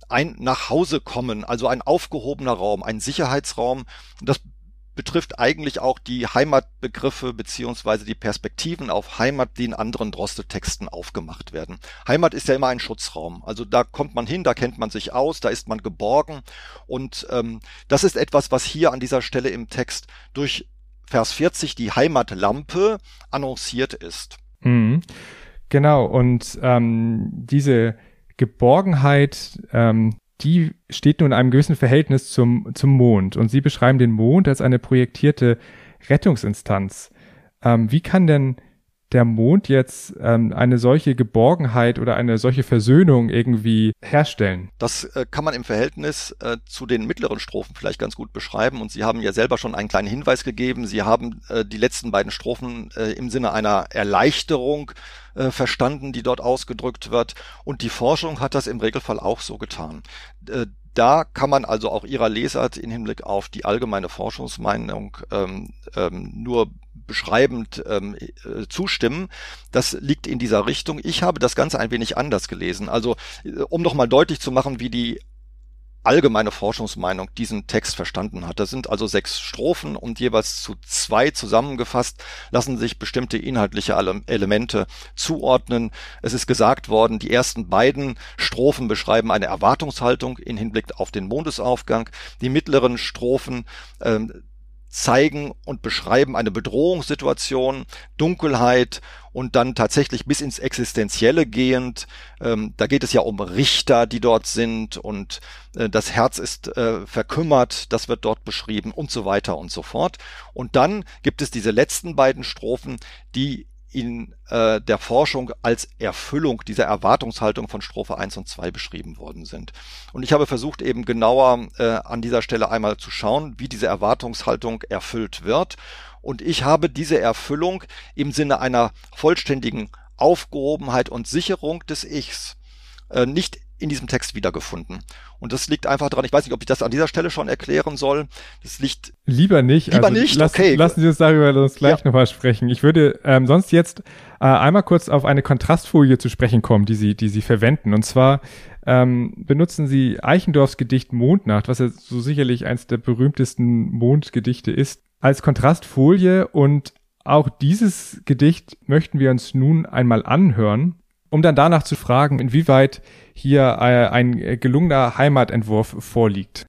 ein Nachhausekommen, also ein aufgehobener Raum, ein Sicherheitsraum. Das betrifft eigentlich auch die Heimatbegriffe beziehungsweise die Perspektiven auf Heimat, die in anderen Droste-Texten aufgemacht werden. Heimat ist ja immer ein Schutzraum. Also da kommt man hin, da kennt man sich aus, da ist man geborgen. Und ähm, das ist etwas, was hier an dieser Stelle im Text durch Vers vierzig, die Heimatlampe, annonciert ist. Mhm. Genau, und ähm, diese Geborgenheit, ähm, die steht nun in einem gewissen Verhältnis zum, zum Mond. Und Sie beschreiben den Mond als eine projektierte Rettungsinstanz. Ähm, wie kann denn der Mond jetzt ähm, eine solche Geborgenheit oder eine solche Versöhnung irgendwie herstellen? Das äh, kann man im Verhältnis äh, zu den mittleren Strophen vielleicht ganz gut beschreiben. Und Sie haben ja selber schon einen kleinen Hinweis gegeben. Sie haben äh, die letzten beiden Strophen äh, im Sinne einer Erleichterung äh, verstanden, die dort ausgedrückt wird. Und die Forschung hat das im Regelfall auch so getan. Äh, Da kann man also auch Ihrer Lesart in Hinblick auf die allgemeine Forschungsmeinung ähm, ähm, nur beschreibend ähm, äh, zustimmen. Das liegt in dieser Richtung. Ich habe das Ganze ein wenig anders gelesen. Also um nochmal deutlich zu machen, wie die allgemeine Forschungsmeinung diesen Text verstanden hat. Das sind also sechs Strophen und jeweils zu zwei zusammengefasst lassen sich bestimmte inhaltliche Elemente zuordnen. Es ist gesagt worden, die ersten beiden Strophen beschreiben eine Erwartungshaltung in Hinblick auf den Mondesaufgang. Die mittleren Strophen ähm, zeigen und beschreiben eine Bedrohungssituation, Dunkelheit und dann tatsächlich bis ins Existenzielle gehend. Ähm, da geht es ja um Richter, die dort sind und äh, das Herz ist äh, verkümmert, das wird dort beschrieben und so weiter und so fort. Und dann gibt es diese letzten beiden Strophen, die in äh, der Forschung als Erfüllung dieser Erwartungshaltung von Strophe eins und zwei beschrieben worden sind. Und ich habe versucht, eben genauer äh, an dieser Stelle einmal zu schauen, wie diese Erwartungshaltung erfüllt wird. Und ich habe diese Erfüllung im Sinne einer vollständigen Aufgehobenheit und Sicherung des Ichs äh, nicht in diesem Text wiedergefunden. Und das liegt einfach daran, ich weiß nicht, ob ich das an dieser Stelle schon erklären soll. Das liegt... Lieber nicht. Lieber also nicht? Lass, okay. Lassen Sie uns darüber uns gleich ja. nochmal sprechen. Ich würde ähm, sonst jetzt äh, einmal kurz auf eine Kontrastfolie zu sprechen kommen, die Sie, die Sie verwenden. Und zwar ähm, benutzen Sie Eichendorffs Gedicht Mondnacht, was ja so sicherlich eines der berühmtesten Mondgedichte ist, als Kontrastfolie. Und auch dieses Gedicht möchten wir uns nun einmal anhören, um dann danach zu fragen, inwieweit hier äh, ein gelungener Heimatentwurf vorliegt.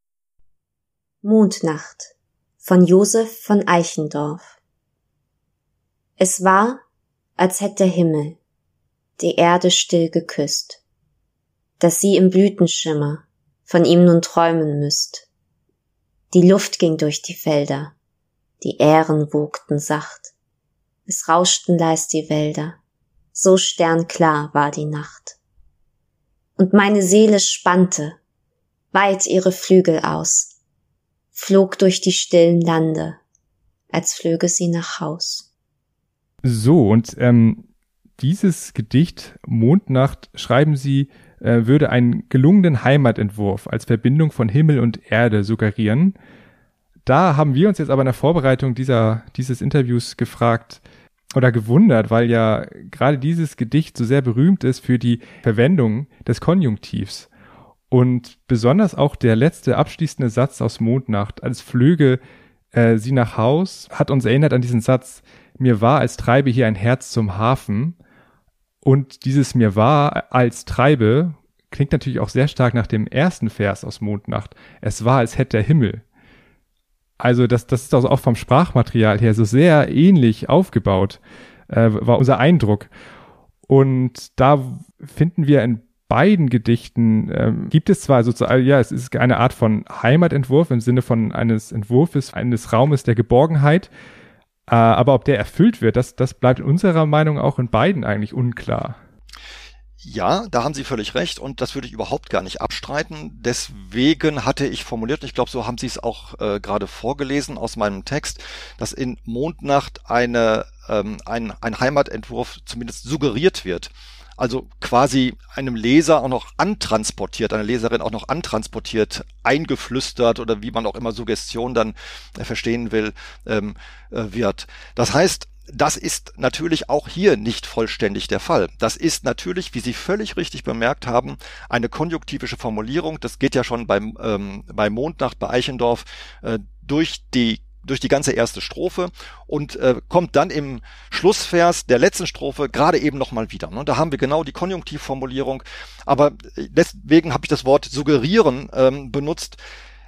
Mondnacht von Joseph von Eichendorff. Es war, als hätt der Himmel die Erde still geküsst, dass sie im Blütenschimmer von ihm nun träumen müsst. Die Luft ging durch die Felder, die Ähren wogten sacht, es rauschten leis die Wälder, so sternklar war die Nacht. Und meine Seele spannte weit ihre Flügel aus, flog durch die stillen Lande, als flöge sie nach Haus. So, und ähm, dieses Gedicht Mondnacht, schreiben Sie, äh, würde einen gelungenen Heimatentwurf als Verbindung von Himmel und Erde suggerieren. Da haben wir uns jetzt aber in der Vorbereitung dieser dieses Interviews gefragt, oder gewundert, weil ja gerade dieses Gedicht so sehr berühmt ist für die Verwendung des Konjunktivs. Und besonders auch der letzte abschließende Satz aus Mondnacht, als flöge äh, sie nach Haus, hat uns erinnert an diesen Satz, mir war, als treibe hier ein Herz zum Hafen. Und dieses mir war, als treibe, klingt natürlich auch sehr stark nach dem ersten Vers aus Mondnacht. Es war, als hätte der Himmel. Also das, das ist also auch vom Sprachmaterial her so sehr ähnlich aufgebaut, äh, war unser Eindruck. Und da finden wir in beiden Gedichten, äh, gibt es zwar sozusagen, ja, es ist eine Art von Heimatentwurf im Sinne von eines Entwurfs, eines Raumes der Geborgenheit, äh, aber ob der erfüllt wird, das, das bleibt in unserer Meinung auch in beiden eigentlich unklar. Ja, da haben Sie völlig recht und das würde ich überhaupt gar nicht abstreiten. Deswegen hatte ich formuliert, ich glaube, so haben Sie es auch äh, gerade vorgelesen aus meinem Text, dass in Mondnacht eine, ähm, ein, ein Heimatentwurf zumindest suggeriert wird. Also quasi einem Leser auch noch antransportiert, einer Leserin auch noch antransportiert, eingeflüstert oder wie man auch immer Suggestion dann äh, verstehen will, ähm, äh, wird. Das heißt, das ist natürlich auch hier nicht vollständig der Fall. Das ist natürlich, wie Sie völlig richtig bemerkt haben, eine konjunktivische Formulierung. Das geht ja schon beim, ähm, bei Mondnacht, bei Eichendorff äh, durch die durch die ganze erste Strophe und äh, kommt dann im Schlussvers der letzten Strophe gerade eben nochmal wieder. Ne? Da haben wir genau die Konjunktivformulierung, aber deswegen habe ich das Wort suggerieren ähm, benutzt.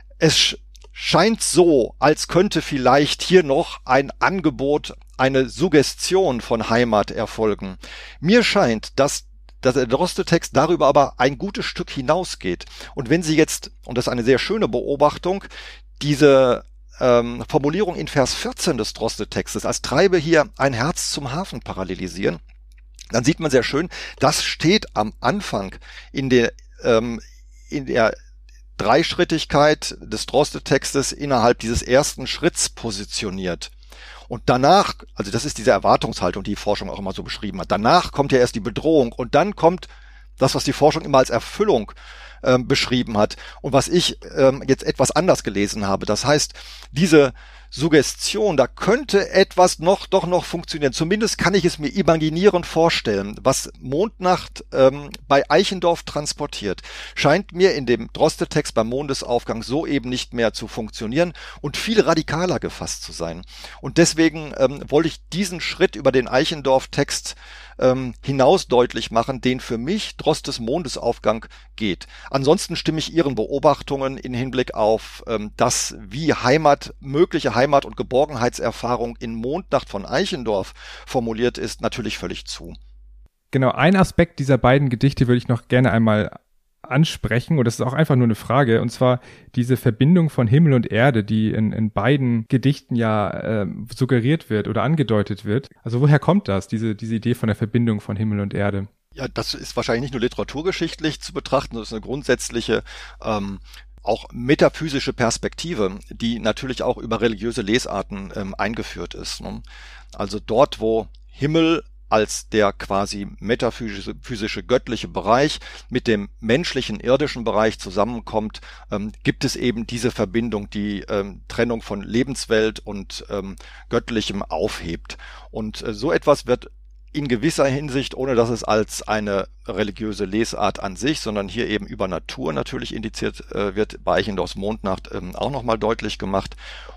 Es scheint so, als könnte vielleicht hier noch ein Angebot, eine Suggestion von Heimat erfolgen. Mir scheint, dass dass der Droste-Text darüber aber ein gutes Stück hinausgeht. Und wenn Sie jetzt, und das ist eine sehr schöne Beobachtung, diese ähm, Formulierung in Vers vierzehn des Droste-Textes als treibe hier ein Herz zum Hafen parallelisieren, dann sieht man sehr schön, das steht am Anfang in der, ähm, in der Dreischrittigkeit des Droste-Textes innerhalb dieses ersten Schritts positioniert. Und danach, also das ist diese Erwartungshaltung, die die Forschung auch immer so beschrieben hat, danach kommt ja erst die Bedrohung und dann kommt das, was die Forschung immer als Erfüllung ähm, beschrieben hat und was ich ähm, jetzt etwas anders gelesen habe. Das heißt, diese Suggestion, da könnte etwas noch doch noch funktionieren. Zumindest kann ich es mir imaginierend vorstellen. Was Mondnacht ähm, bei Eichendorff transportiert, scheint mir in dem Droste-Text beim Mondesaufgang so eben nicht mehr zu funktionieren und viel radikaler gefasst zu sein. Und deswegen ähm, wollte ich diesen Schritt über den Eichendorff-Text ähm, hinaus deutlich machen, den für mich Drostes Mondesaufgang geht. Ansonsten stimme ich Ihren Beobachtungen in Hinblick auf ähm, das, wie Heimat, mögliche Heimat- und Geborgenheitserfahrung in Mondnacht von Eichendorff formuliert ist, natürlich völlig zu. Genau, ein Aspekt dieser beiden Gedichte würde ich noch gerne einmal ansprechen, und das ist auch einfach nur eine Frage, und zwar diese Verbindung von Himmel und Erde, die in, in beiden Gedichten ja äh, suggeriert wird oder angedeutet wird. Also woher kommt das, diese, diese Idee von der Verbindung von Himmel und Erde? Ja, das ist wahrscheinlich nicht nur literaturgeschichtlich zu betrachten, das ist eine grundsätzliche ähm, auch metaphysische Perspektive, die natürlich auch über religiöse Lesarten ähm, eingeführt ist. Ne? Also dort, wo Himmel als der quasi metaphysische physische, göttliche Bereich mit dem menschlichen, irdischen Bereich zusammenkommt, ähm, gibt es eben diese Verbindung, die ähm, Trennung von Lebenswelt und ähm, Göttlichem aufhebt. Und äh, so etwas wird in gewisser Hinsicht, ohne dass es als eine religiöse Lesart an sich, sondern hier eben über Natur natürlich indiziert äh, wird, bei Eichendorffs Mondnacht ähm, auch nochmal deutlich gemacht.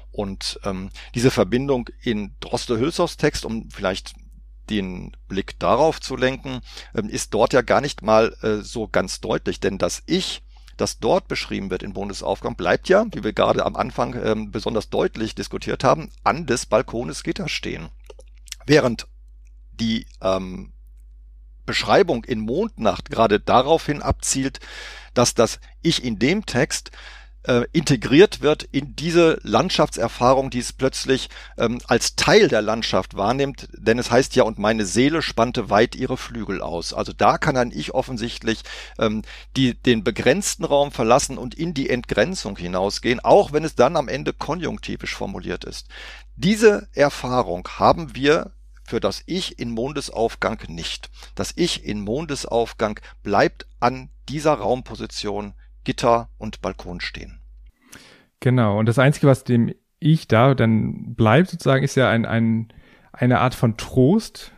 Und ähm, diese Verbindung in Droste-Hülshoffs Text, um vielleicht den Blick darauf zu lenken, ähm, ist dort ja gar nicht mal äh, so ganz deutlich, denn das Ich, das dort beschrieben wird in Mondesaufgang, bleibt ja, wie wir gerade am Anfang ähm, besonders deutlich diskutiert haben, an des Balkones Gitter stehen. Während die ähm, Beschreibung in Mondnacht gerade daraufhin abzielt, dass das Ich in dem Text äh, integriert wird in diese Landschaftserfahrung, die es plötzlich ähm, als Teil der Landschaft wahrnimmt, denn es heißt ja, und meine Seele spannte weit ihre Flügel aus. Also da kann ein Ich offensichtlich ähm, die, den begrenzten Raum verlassen und in die Entgrenzung hinausgehen, auch wenn es dann am Ende konjunktivisch formuliert ist. Diese Erfahrung haben wir für das Ich in Mondesaufgang nicht. Das Ich in Mondesaufgang bleibt an dieser Raumposition Gitter und Balkon stehen. Genau, und das Einzige, was dem Ich da dann bleibt, sozusagen, ist ja ein, ein, eine Art von Trost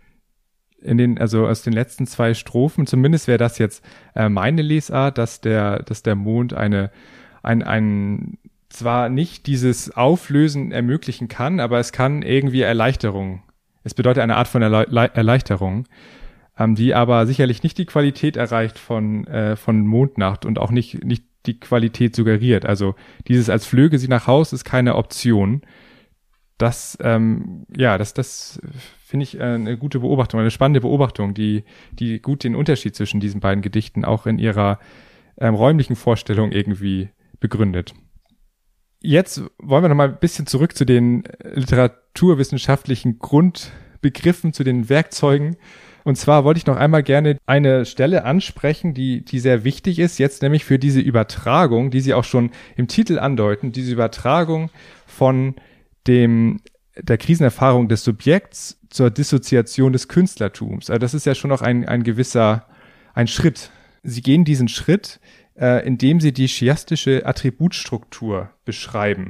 in den, also aus den letzten zwei Strophen. Zumindest wäre das jetzt äh, meine Lesart, dass der, dass der Mond eine, ein, ein, zwar nicht dieses Auflösen ermöglichen kann, aber es kann irgendwie Erleichterung. Es bedeutet eine Art von Erle- Erleichterung, ähm, die aber sicherlich nicht die Qualität erreicht von äh, von Mondnacht und auch nicht nicht die Qualität suggeriert. Also dieses als flöge sie nach Haus ist keine Option. Das ähm, ja, das das finde ich äh, eine gute Beobachtung, eine spannende Beobachtung, die die gut den Unterschied zwischen diesen beiden Gedichten auch in ihrer ähm, räumlichen Vorstellung irgendwie begründet. Jetzt wollen wir noch mal ein bisschen zurück zu den literaturwissenschaftlichen Grundbegriffen, zu den Werkzeugen. Und zwar wollte ich noch einmal gerne eine Stelle ansprechen, die, die sehr wichtig ist, jetzt nämlich für diese Übertragung, die Sie auch schon im Titel andeuten, diese Übertragung von dem, der Krisenerfahrung des Subjekts zur Dissoziation des Künstlertums. Also das ist ja schon noch ein, ein gewisser, ein Schritt. Sie gehen diesen Schritt, indem sie die chiastische Attributstruktur beschreiben.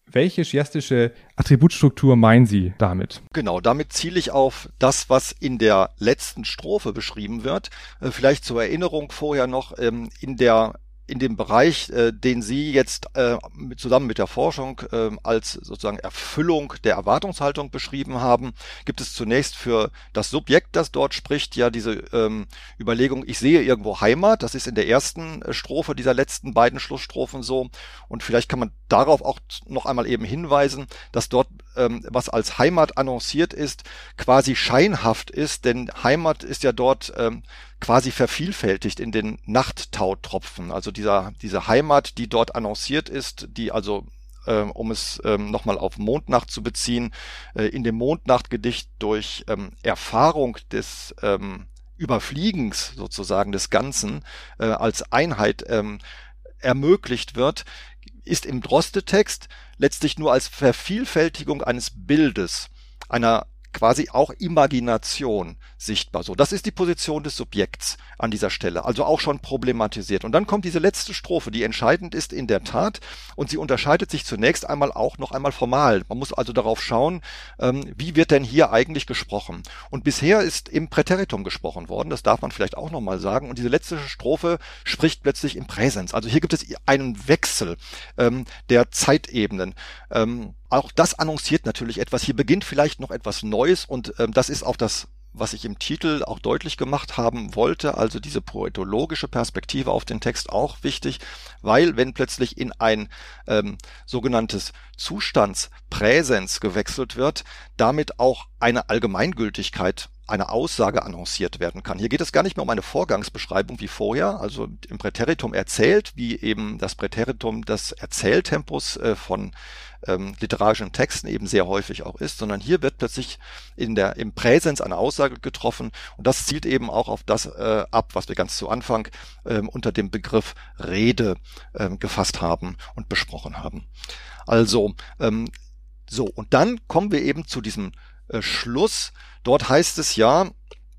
Welche chiastische Attributstruktur meinen Sie damit? Genau, damit ziele ich auf das, was in der letzten Strophe beschrieben wird. Äh, vielleicht zur Erinnerung vorher noch, ähm, in der in dem Bereich, äh, den Sie jetzt äh, mit, zusammen mit der Forschung äh, als sozusagen Erfüllung der Erwartungshaltung beschrieben haben, gibt es zunächst für das Subjekt, das dort spricht, ja diese ähm, Überlegung, ich sehe irgendwo Heimat. Das ist in der ersten äh, Strophe dieser letzten beiden Schlussstrophen so. Und vielleicht kann man darauf auch noch einmal eben hinweisen, dass dort, ähm, was als Heimat annonciert ist, quasi scheinhaft ist, denn Heimat ist ja dort ähm, quasi vervielfältigt in den Nachttautropfen. Also dieser, diese Heimat, die dort annonciert ist, die also, äh, um es ähm, nochmal auf Mondnacht zu beziehen, äh, in dem Mondnachtgedicht durch ähm, Erfahrung des ähm, Überfliegens sozusagen des Ganzen äh, als Einheit ähm, ermöglicht wird, ist im Droste-Text letztlich nur als Vervielfältigung eines Bildes, einer quasi auch Imagination sichtbar. So, das ist die Position des Subjekts an dieser Stelle, also auch schon problematisiert. Und dann kommt diese letzte Strophe, die entscheidend ist in der Tat, und sie unterscheidet sich zunächst einmal auch noch einmal formal. Man muss also darauf schauen, ähm, wie wird denn hier eigentlich gesprochen? Und bisher ist im Präteritum gesprochen worden, das darf man vielleicht auch nochmal sagen, und diese letzte Strophe spricht plötzlich im Präsens. Also hier gibt es einen Wechsel ähm, der Zeitebenen. Ähm, Auch das annonciert natürlich etwas. Hier beginnt vielleicht noch etwas Neues und ähm, das ist auch das, was ich im Titel auch deutlich gemacht haben wollte, also diese poetologische Perspektive auf den Text auch wichtig, weil wenn plötzlich in ein ähm, sogenanntes Zustandspräsens gewechselt wird, damit auch eine Allgemeingültigkeit, eine Aussage annonciert werden kann. Hier geht es gar nicht mehr um eine Vorgangsbeschreibung wie vorher, also im Präteritum erzählt, wie eben das Präteritum des Erzähltempos äh, von ähm, literarischen Texten eben sehr häufig auch ist, sondern hier wird plötzlich in der im Präsens eine Aussage getroffen und das zielt eben auch auf das äh, ab, was wir ganz zu Anfang ähm, unter dem Begriff Rede ähm, gefasst haben und besprochen haben. Also ähm, so, und dann kommen wir eben zu diesem äh, Schluss. Dort heißt es ja,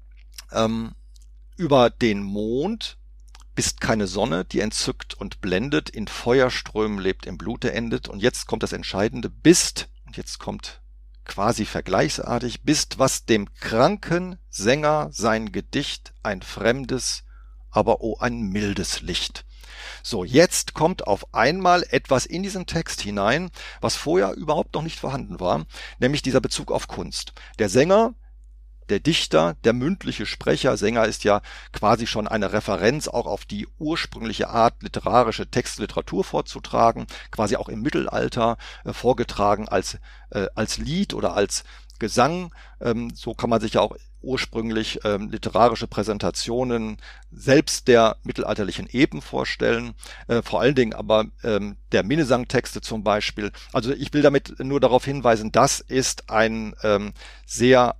ähm, über den Mond bist keine Sonne, die entzückt und blendet, in Feuerströmen lebt, im Blute endet. Und jetzt kommt das Entscheidende, bist, und jetzt kommt quasi vergleichsartig, bist, was dem kranken Sänger sein Gedicht, ein fremdes, aber oh, ein mildes Licht. So, jetzt kommt auf einmal etwas in diesen Text hinein, was vorher überhaupt noch nicht vorhanden war, nämlich dieser Bezug auf Kunst. Der Sänger, der Dichter, der mündliche Sprecher, Sänger ist ja quasi schon eine Referenz auch auf die ursprüngliche Art, literarische Textliteratur vorzutragen, quasi auch im Mittelalter äh, vorgetragen als, äh, als Lied oder als Gesang. Ähm, so kann man sich ja auch ursprünglich ähm, literarische Präsentationen selbst der mittelalterlichen Epen vorstellen, äh, vor allen Dingen aber ähm, der Minnesang-Texte zum Beispiel. Also ich will damit nur darauf hinweisen, das ist ein ähm, sehr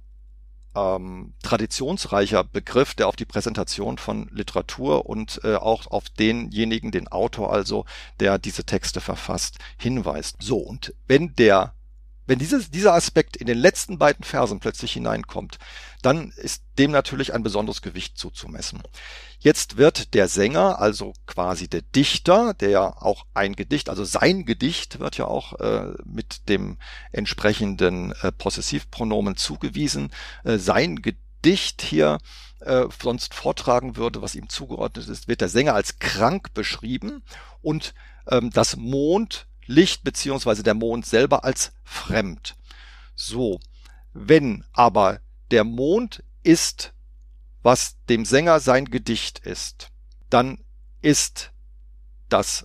ähm, traditionsreicher Begriff, der auf die Präsentation von Literatur und äh, auch auf denjenigen, den Autor also, der diese Texte verfasst, hinweist. So, und wenn der Wenn dieses, dieser Aspekt in den letzten beiden Versen plötzlich hineinkommt, dann ist dem natürlich ein besonderes Gewicht zuzumessen. Jetzt wird der Sänger, also quasi der Dichter, der ja auch ein Gedicht, also sein Gedicht wird ja auch äh, mit dem entsprechenden äh, Possessivpronomen zugewiesen, äh, sein Gedicht hier äh, sonst vortragen würde, was ihm zugeordnet ist, wird der Sänger als krank beschrieben und ähm, das Mond Licht beziehungsweise der Mond selber als fremd. So, wenn aber der Mond ist, was dem Sänger sein Gedicht ist, dann ist das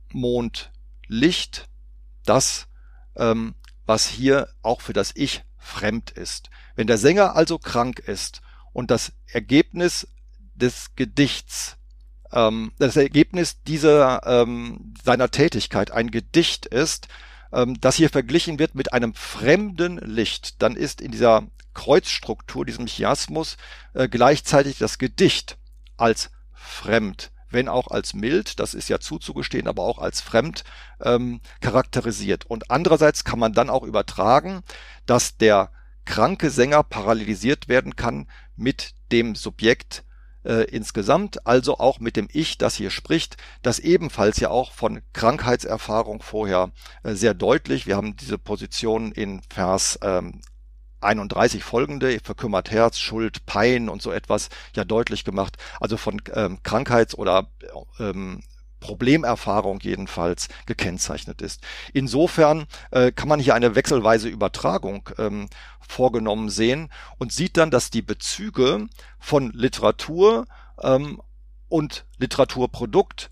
Mondlicht das, ähm, was hier auch für das Ich fremd ist. Wenn der Sänger also krank ist und das Ergebnis des Gedichts das Ergebnis dieser ähm, seiner Tätigkeit ein Gedicht ist, ähm, das hier verglichen wird mit einem fremden Licht, dann ist in dieser Kreuzstruktur, diesem Chiasmus, äh, gleichzeitig das Gedicht als fremd, wenn auch als mild, das ist ja zuzugestehen, aber auch als fremd ähm, charakterisiert. Und andererseits kann man dann auch übertragen, dass der kranke Sänger parallelisiert werden kann mit dem Subjekt, äh, insgesamt, also auch mit dem Ich, das hier spricht, das ebenfalls ja auch von Krankheitserfahrung vorher äh, sehr deutlich. Wir haben diese Position in Vers ähm, einunddreißig folgende, verkümmert Herz, Schuld, Pein und so etwas ja deutlich gemacht, also von ähm, Krankheits- oder ähm, Problemerfahrung jedenfalls gekennzeichnet ist. Insofern äh, kann man hier eine wechselweise Übertragung ähm, vorgenommen sehen und sieht dann, dass die Bezüge von Literatur ähm, und Literaturprodukt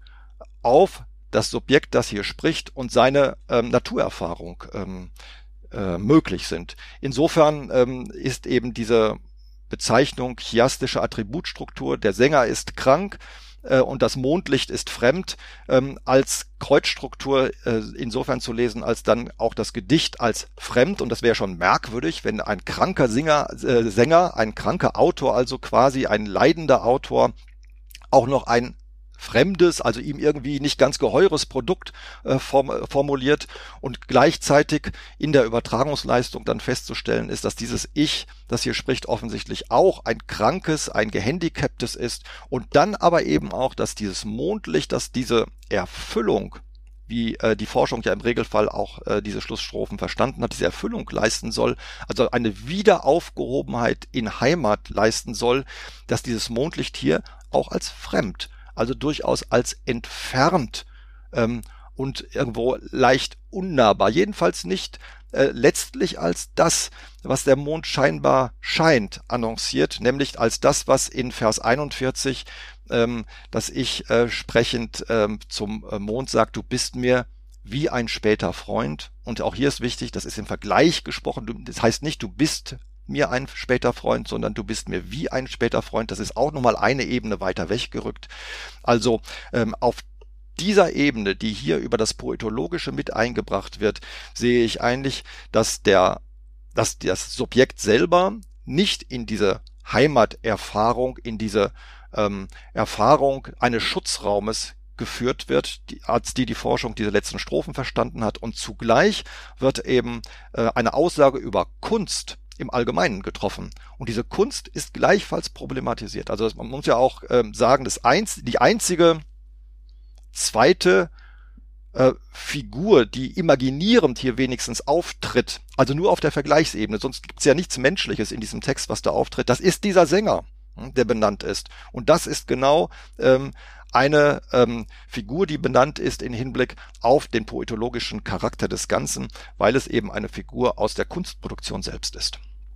auf das Subjekt, das hier spricht, und seine ähm, Naturerfahrung ähm, äh, möglich sind. Insofern ähm, ist eben diese Bezeichnung chiastische Attributstruktur, der Sänger ist krank, und das Mondlicht ist fremd, ähm, als Kreuzstruktur äh, insofern zu lesen, als dann auch das Gedicht als fremd, und das wäre schon merkwürdig, wenn ein kranker Singer, äh, Sänger, ein kranker Autor, also quasi ein leidender Autor, auch noch ein fremdes, also ihm irgendwie nicht ganz geheures Produkt äh, form, formuliert, und gleichzeitig in der Übertragungsleistung dann festzustellen ist, dass dieses Ich, das hier spricht, offensichtlich auch ein krankes, ein gehandicaptes ist, und dann aber eben auch, dass dieses Mondlicht, dass diese Erfüllung, wie äh, die Forschung ja im Regelfall auch äh, diese Schlussstrophen verstanden hat, diese Erfüllung leisten soll, also eine Wiederaufgehobenheit in Heimat leisten soll, dass dieses Mondlicht hier auch als fremd, also durchaus als entfernt ähm, und irgendwo leicht unnahbar, jedenfalls nicht äh, letztlich als das, was der Mond scheinbar scheint, annonciert, nämlich als das, was in Vers einundvierzig, ähm, das ich äh, sprechend ähm, zum äh, Mond sagt, du bist mir wie ein später Freund. Und auch hier ist wichtig, das ist im Vergleich gesprochen, du, das heißt nicht, du bist mir ein später Freund, sondern du bist mir wie ein später Freund. Das ist auch nochmal eine Ebene weiter weggerückt. Also ähm, auf dieser Ebene, die hier über das Poetologische mit eingebracht wird, sehe ich eigentlich, dass der, dass das Subjekt selber nicht in diese Heimaterfahrung, in diese ähm, Erfahrung eines Schutzraumes geführt wird, die, als die die Forschung diese letzten Strophen verstanden hat, und zugleich wird eben äh, eine Aussage über Kunst im Allgemeinen getroffen. Und diese Kunst ist gleichfalls problematisiert. Also man muss ja auch ähm, sagen, das einz die einzige zweite äh, Figur, die imaginierend hier wenigstens auftritt, also nur auf der Vergleichsebene, sonst gibt es ja nichts Menschliches in diesem Text, was da auftritt, das ist dieser Sänger, der benannt ist. Und das ist genau ähm, eine ähm, Figur, die benannt ist in Hinblick auf den poetologischen Charakter des Ganzen, weil es eben eine Figur aus der Kunstproduktion selbst ist.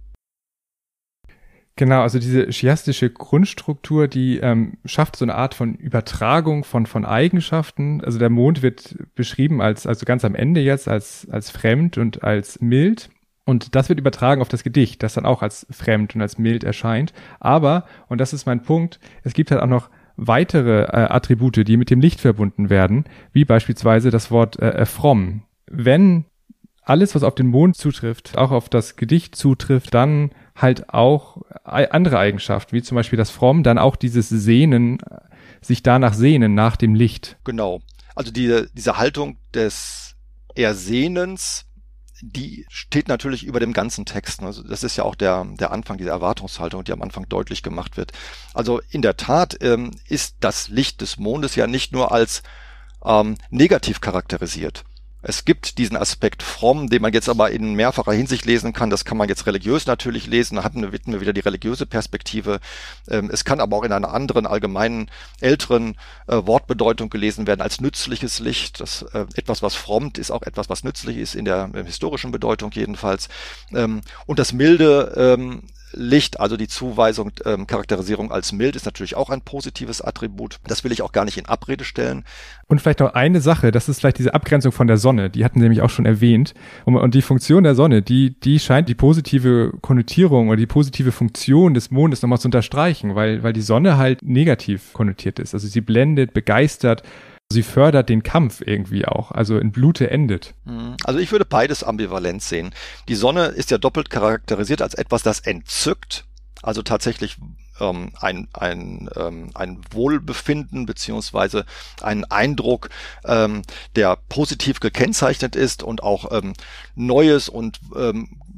Genau, also diese chiastische Grundstruktur, die ähm, schafft so eine Art von Übertragung von von Eigenschaften. Also der Mond wird beschrieben als, also ganz am Ende jetzt, als als fremd und als mild. Und das wird übertragen auf das Gedicht, das dann auch als fremd und als mild erscheint. Aber, und das ist mein Punkt, es gibt halt auch noch weitere äh, Attribute, die mit dem Licht verbunden werden, wie beispielsweise das Wort äh, fromm. Wenn alles, was auf den Mond zutrifft, auch auf das Gedicht zutrifft, dann halt auch andere Eigenschaften, wie zum Beispiel das Fromm, dann auch dieses Sehnen, sich danach sehnen, nach dem Licht. Genau. Also die, diese Haltung des Ersehnens, die steht natürlich über dem ganzen Text. Also das ist ja auch der, der Anfang dieser Erwartungshaltung, die am Anfang deutlich gemacht wird. Also in der Tat ähm, ist das Licht des Mondes ja nicht nur als ähm, negativ charakterisiert. Es gibt diesen Aspekt fromm, den man jetzt aber in mehrfacher Hinsicht lesen kann. Das kann man jetzt religiös natürlich lesen. Da hatten wir wieder die religiöse Perspektive. Es kann aber auch in einer anderen, allgemeinen, älteren Wortbedeutung gelesen werden als nützliches Licht. Das, etwas, was frommt, ist auch etwas, was nützlich ist, in der historischen Bedeutung jedenfalls. Und das milde Licht, also die Zuweisung, ähm, Charakterisierung als mild, ist natürlich auch ein positives Attribut. Das will ich auch gar nicht in Abrede stellen. Und vielleicht noch eine Sache, das ist vielleicht diese Abgrenzung von der Sonne, die hatten Sie nämlich auch schon erwähnt. Und, und die Funktion der Sonne, die, die scheint die positive Konnotierung oder die positive Funktion des Mondes nochmal zu unterstreichen, weil, weil die Sonne halt negativ konnotiert ist. Also sie blendet, begeistert. Sie fördert den Kampf irgendwie auch, also in Blute endet. Also ich würde beides ambivalent sehen. Die Sonne ist ja doppelt charakterisiert als etwas, das entzückt, also tatsächlich ähm, ein, ein, ähm, ein Wohlbefinden beziehungsweise ein Eindruck, ähm, der positiv gekennzeichnet ist und auch ähm, Neues und ähm,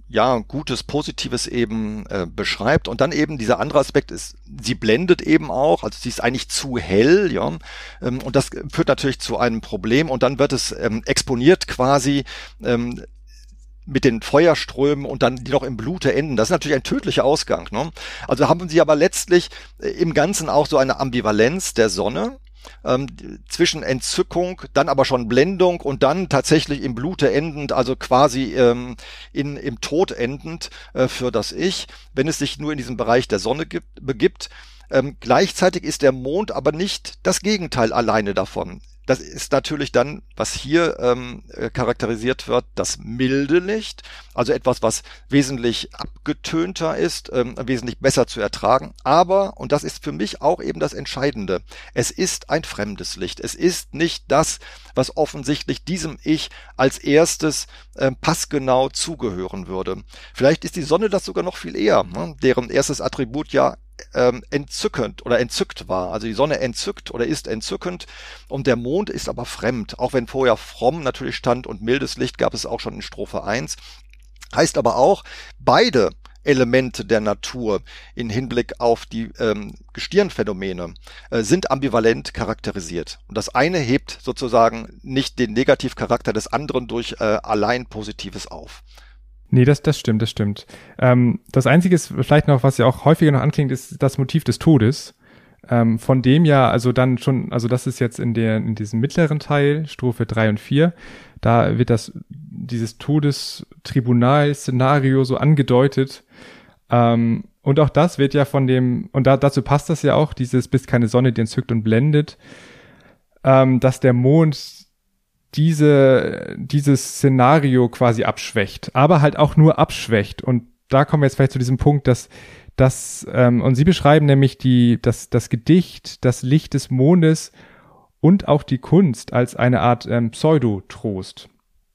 ja, Gutes, Positives eben äh, beschreibt. Und dann eben dieser andere Aspekt ist, sie blendet eben auch, also sie ist eigentlich zu hell, ja, ähm, und das führt natürlich zu einem Problem. Und dann wird es ähm, exponiert quasi ähm, mit den Feuerströmen und dann die noch im Blute enden. Das ist natürlich ein tödlicher Ausgang, ne? Also haben sie aber letztlich äh, im Ganzen auch so eine Ambivalenz der Sonne, Ähm, zwischen Entzückung, dann aber schon Blendung und dann tatsächlich im Blute endend, also quasi ähm, in, im Tod endend äh, für das Ich, wenn es sich nur in diesem Bereich der Sonne gibt, begibt. Ähm, gleichzeitig ist der Mond aber nicht das Gegenteil alleine davon. Das ist natürlich dann, was hier ähm, charakterisiert wird, das milde Licht, also etwas, was wesentlich abgetönter ist, ähm, wesentlich besser zu ertragen. Aber, und das ist für mich auch eben das Entscheidende, es ist ein fremdes Licht. Es ist nicht das, was offensichtlich diesem Ich als erstes äh, passgenau zugehören würde. Vielleicht ist die Sonne das sogar noch viel eher, ne? Deren erstes Attribut ja Ähm, entzückend oder entzückt war. Also die Sonne entzückt oder ist entzückend und der Mond ist aber fremd. Auch wenn vorher fromm natürlich stand und mildes Licht gab es auch schon in Strophe eins. Heißt aber auch, beide Elemente der Natur in Hinblick auf die ähm, Gestirnphänomene äh, sind ambivalent charakterisiert. Und das eine hebt sozusagen nicht den Negativcharakter des anderen durch äh, allein Positives auf. Nee, das, das stimmt, das stimmt. Ähm, das Einzige ist vielleicht noch, was ja auch häufiger noch anklingt, ist das Motiv des Todes. Ähm, von dem ja, also dann schon, also das ist jetzt in der, in diesem mittleren Teil, Strophe drei und vier, da wird das, dieses Todestribunal-Szenario so angedeutet. Ähm, und auch das wird ja von dem, und da, dazu passt das ja auch, dieses bist keine Sonne, die entzückt und blendet, ähm, dass der Mond diese, dieses Szenario quasi abschwächt, aber halt auch nur abschwächt. Und da kommen wir jetzt vielleicht zu diesem Punkt, dass, dass ähm, und Sie beschreiben nämlich die, das, das Gedicht, das Licht des Mondes und auch die Kunst als eine Art ähm, Pseudotrost.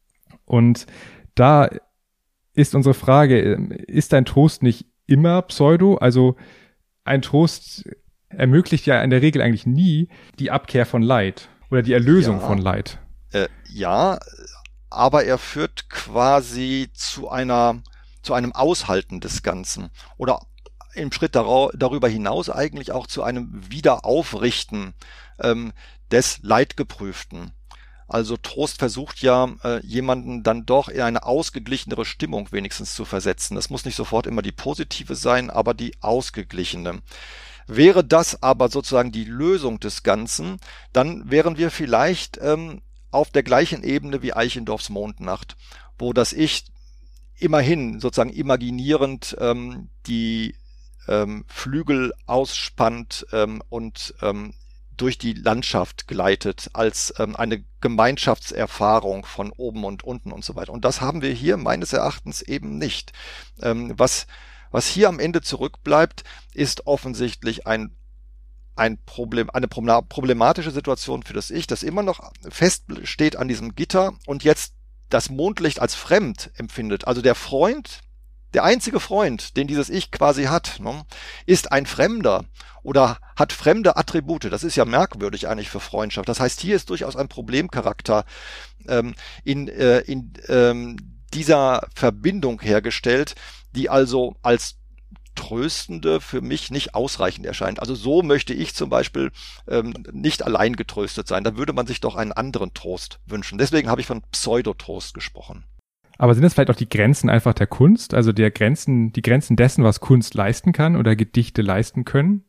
Und da ist unsere Frage, ist ein Trost nicht immer Pseudo? Also ein Trost ermöglicht ja in der Regel eigentlich nie die Abkehr von Leid oder die Erlösung ja. von Leid. Äh, ja, aber er führt quasi zu einer, zu einem Aushalten des Ganzen oder im Schritt darau- darüber hinaus eigentlich auch zu einem Wiederaufrichten ähm, des Leidgeprüften. Also Trost versucht ja, äh, jemanden dann doch in eine ausgeglichenere Stimmung wenigstens zu versetzen. Das muss nicht sofort immer die positive sein, aber die ausgeglichene. Wäre das aber sozusagen die Lösung des Ganzen, dann wären wir vielleicht ähm, auf der gleichen Ebene wie Eichendorffs Mondnacht, wo das Ich immerhin sozusagen imaginierend ähm, die ähm, Flügel ausspannt ähm, und ähm, durch die Landschaft gleitet als ähm, eine Gemeinschaftserfahrung von oben und unten und so weiter. Und das haben wir hier meines Erachtens eben nicht. Ähm, was, was hier am Ende zurückbleibt, ist offensichtlich ein ein Problem, eine problematische Situation für das Ich, das immer noch feststeht an diesem Gitter und jetzt das Mondlicht als fremd empfindet. Also der Freund, der einzige Freund, den dieses Ich quasi hat, ne, ist ein Fremder oder hat fremde Attribute. Das ist ja merkwürdig eigentlich für Freundschaft. Das heißt, hier ist durchaus ein Problemcharakter ähm, in, äh, in ähm, dieser Verbindung hergestellt, die also als Tröstende für mich nicht ausreichend erscheint. Also so möchte ich zum Beispiel ähm, nicht allein getröstet sein. Da würde man sich doch einen anderen Trost wünschen. Deswegen habe ich von Pseudotrost gesprochen. Aber sind das vielleicht auch die Grenzen einfach der Kunst? Also der Grenzen, die Grenzen dessen, was Kunst leisten kann oder Gedichte leisten können?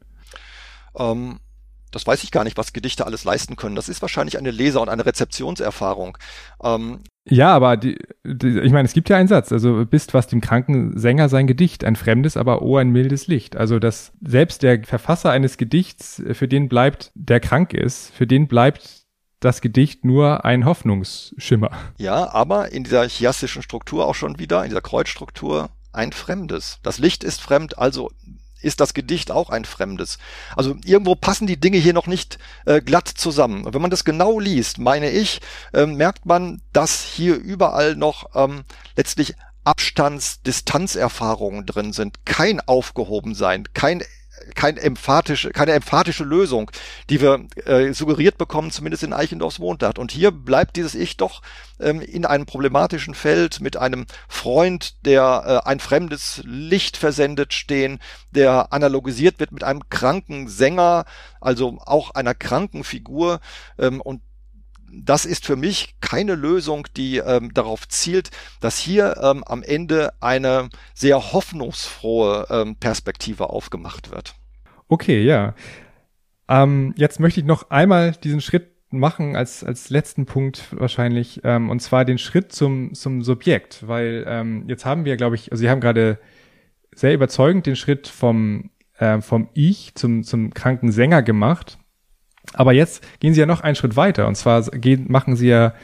Ähm, das weiß ich gar nicht, was Gedichte alles leisten können. Das ist wahrscheinlich eine Leser- und eine Rezeptionserfahrung. Ähm, Ja, aber die, die, ich meine, es gibt ja einen Satz, also bist was dem kranken Sänger sein Gedicht, ein fremdes, aber oh, ein mildes Licht. Also dass selbst der Verfasser eines Gedichts, für den bleibt, der krank ist, für den bleibt das Gedicht nur ein Hoffnungsschimmer. Ja, aber in dieser chiastischen Struktur auch schon wieder, in dieser Kreuzstruktur, ein Fremdes. Das Licht ist fremd, also ist das Gedicht auch ein Fremdes. Also irgendwo passen die Dinge hier noch nicht äh, glatt zusammen. Und wenn man das genau liest, meine ich, äh, merkt man, dass hier überall noch ähm, letztlich Abstands-, Distanzerfahrungen drin sind. Kein Aufgehobensein, kein kein emphatische, keine emphatische Lösung, die wir äh, suggeriert bekommen, zumindest in Eichendorffs Mondart. Und hier bleibt dieses Ich doch ähm, in einem problematischen Feld mit einem Freund, der äh, ein fremdes Licht versendet, stehen, der analogisiert wird mit einem kranken Sänger, also auch einer kranken Figur. Ähm, und das ist für mich keine Lösung, die ähm, darauf zielt, dass hier ähm, am Ende eine sehr hoffnungsfrohe ähm, Perspektive aufgemacht wird. Okay, ja. Ähm, jetzt möchte ich noch einmal diesen Schritt machen als als letzten Punkt wahrscheinlich, ähm, und zwar den Schritt zum zum Subjekt, weil ähm, jetzt haben wir, glaube ich, also Sie haben gerade sehr überzeugend den Schritt vom äh, vom Ich zum zum kranken Sänger gemacht. Aber jetzt gehen Sie ja noch einen Schritt weiter, und zwar gehen, machen Sie ja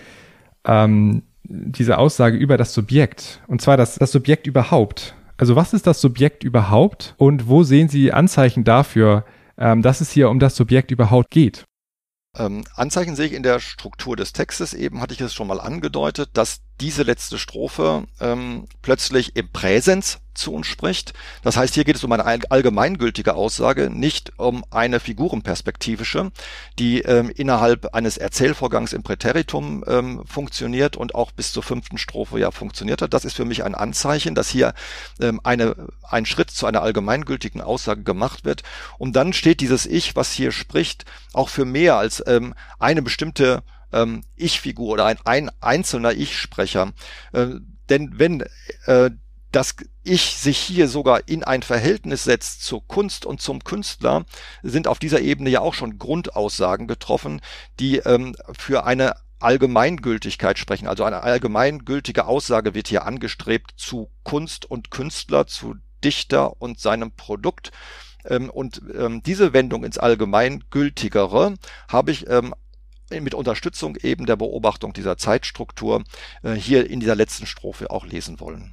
ähm, diese Aussage über das Subjekt, und zwar das, das Subjekt überhaupt. Also was ist das Subjekt überhaupt und wo sehen Sie Anzeichen dafür, ähm, dass es hier um das Subjekt überhaupt geht? Ähm, Anzeichen sehe ich in der Struktur des Textes, eben hatte ich es schon mal angedeutet, dass diese letzte Strophe ähm, plötzlich im Präsens zu uns spricht. Das heißt, hier geht es um eine allgemeingültige Aussage, nicht um eine figurenperspektivische, die ähm, innerhalb eines Erzählvorgangs im Präteritum ähm, funktioniert und auch bis zur fünften Strophe ja funktioniert hat. Das ist für mich ein Anzeichen, dass hier ähm, eine, ein Schritt zu einer allgemeingültigen Aussage gemacht wird. Und dann steht dieses Ich, was hier spricht, auch für mehr als ähm, eine bestimmte ähm, Ich-Figur oder ein, ein einzelner Ich-Sprecher. Äh, denn wenn äh, das Ich sich hier sogar in ein Verhältnis setzt zur Kunst und zum Künstler, sind auf dieser Ebene ja auch schon Grundaussagen getroffen, die ähm, für eine Allgemeingültigkeit sprechen. Also eine allgemeingültige Aussage wird hier angestrebt zu Kunst und Künstler, zu Dichter und seinem Produkt. Ähm, und ähm, diese Wendung ins Allgemeingültigere habe ich ähm, mit Unterstützung eben der Beobachtung dieser Zeitstruktur äh, hier in dieser letzten Strophe auch lesen wollen.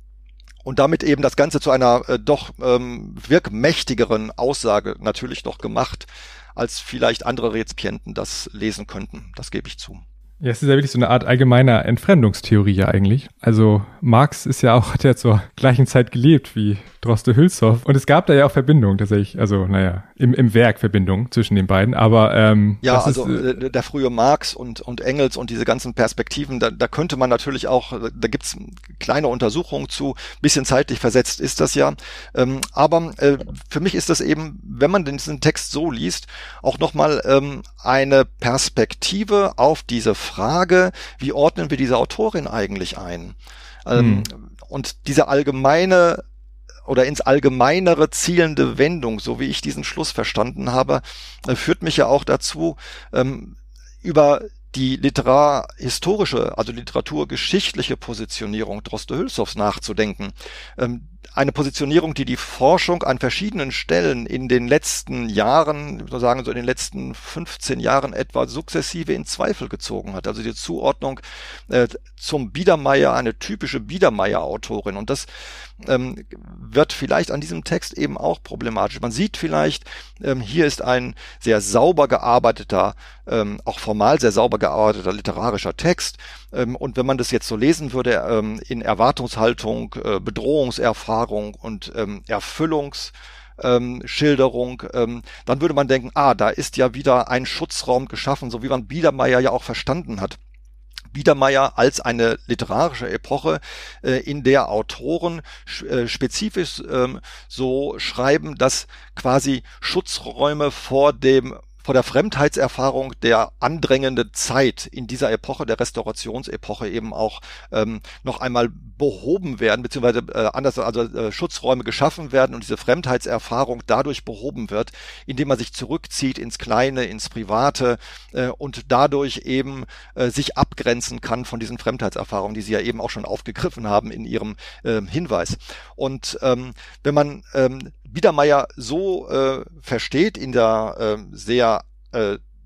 Und damit eben das Ganze zu einer äh, doch ähm, wirkmächtigeren Aussage natürlich doch gemacht, als vielleicht andere Rezipienten das lesen könnten. Das gebe ich zu. Ja, es ist ja wirklich so eine Art allgemeiner Entfremdungstheorie ja eigentlich. Also Marx ist ja auch, hat ja zur gleichen Zeit gelebt wie Droste-Hülshoff. Und es gab da ja auch Verbindungen tatsächlich, also naja, im, im Werk Verbindungen zwischen den beiden. Aber ähm, ja, das also ist, äh, der frühe Marx und und Engels und diese ganzen Perspektiven, da, da könnte man natürlich auch, da gibt's kleine Untersuchungen zu, bisschen zeitlich versetzt ist das ja. Ähm, aber äh, für mich ist das eben, wenn man diesen Text so liest, auch nochmal ähm, eine Perspektive auf diese Frage, wie ordnen wir diese Autorin eigentlich ein? Ähm, hm. Und diese allgemeine oder ins Allgemeinere zielende Wendung, so wie ich diesen Schluss verstanden habe, äh, führt mich ja auch dazu, ähm, über die literarhistorische, also literaturgeschichtliche Positionierung Droste-Hülshoffs nachzudenken. Ähm, eine Positionierung, die die Forschung an verschiedenen Stellen in den letzten Jahren, ich würde sagen so in den letzten fünfzehn Jahren etwa, sukzessive in Zweifel gezogen hat. Also die Zuordnung äh, zum Biedermeier, eine typische Biedermeier-Autorin. Und das ähm, wird vielleicht an diesem Text eben auch problematisch. Man sieht vielleicht, ähm, hier ist ein sehr sauber gearbeiteter, ähm, auch formal sehr sauber gearbeiteter literarischer Text. Ähm, und wenn man das jetzt so lesen würde, ähm, in Erwartungshaltung, äh, Bedrohungserfahrung und ähm, Erfüllungsschilderung, ähm, ähm, dann würde man denken, ah, da ist ja wieder ein Schutzraum geschaffen, so wie man Biedermeier ja auch verstanden hat. Biedermeier als eine literarische Epoche, äh, in der Autoren äh, spezifisch ähm, so schreiben, dass quasi Schutzräume vor dem vor der Fremdheitserfahrung der andrängenden Zeit in dieser Epoche, der Restaurationsepoche eben auch ähm, noch einmal behoben werden, beziehungsweise äh, anders, also äh, Schutzräume geschaffen werden und diese Fremdheitserfahrung dadurch behoben wird, indem man sich zurückzieht ins Kleine, ins Private äh, und dadurch eben äh, sich abgrenzen kann von diesen Fremdheitserfahrungen, die Sie ja eben auch schon aufgegriffen haben in Ihrem äh, Hinweis. Und ähm, wenn man ähm, Biedermeier so äh, versteht in der äh, sehr äh,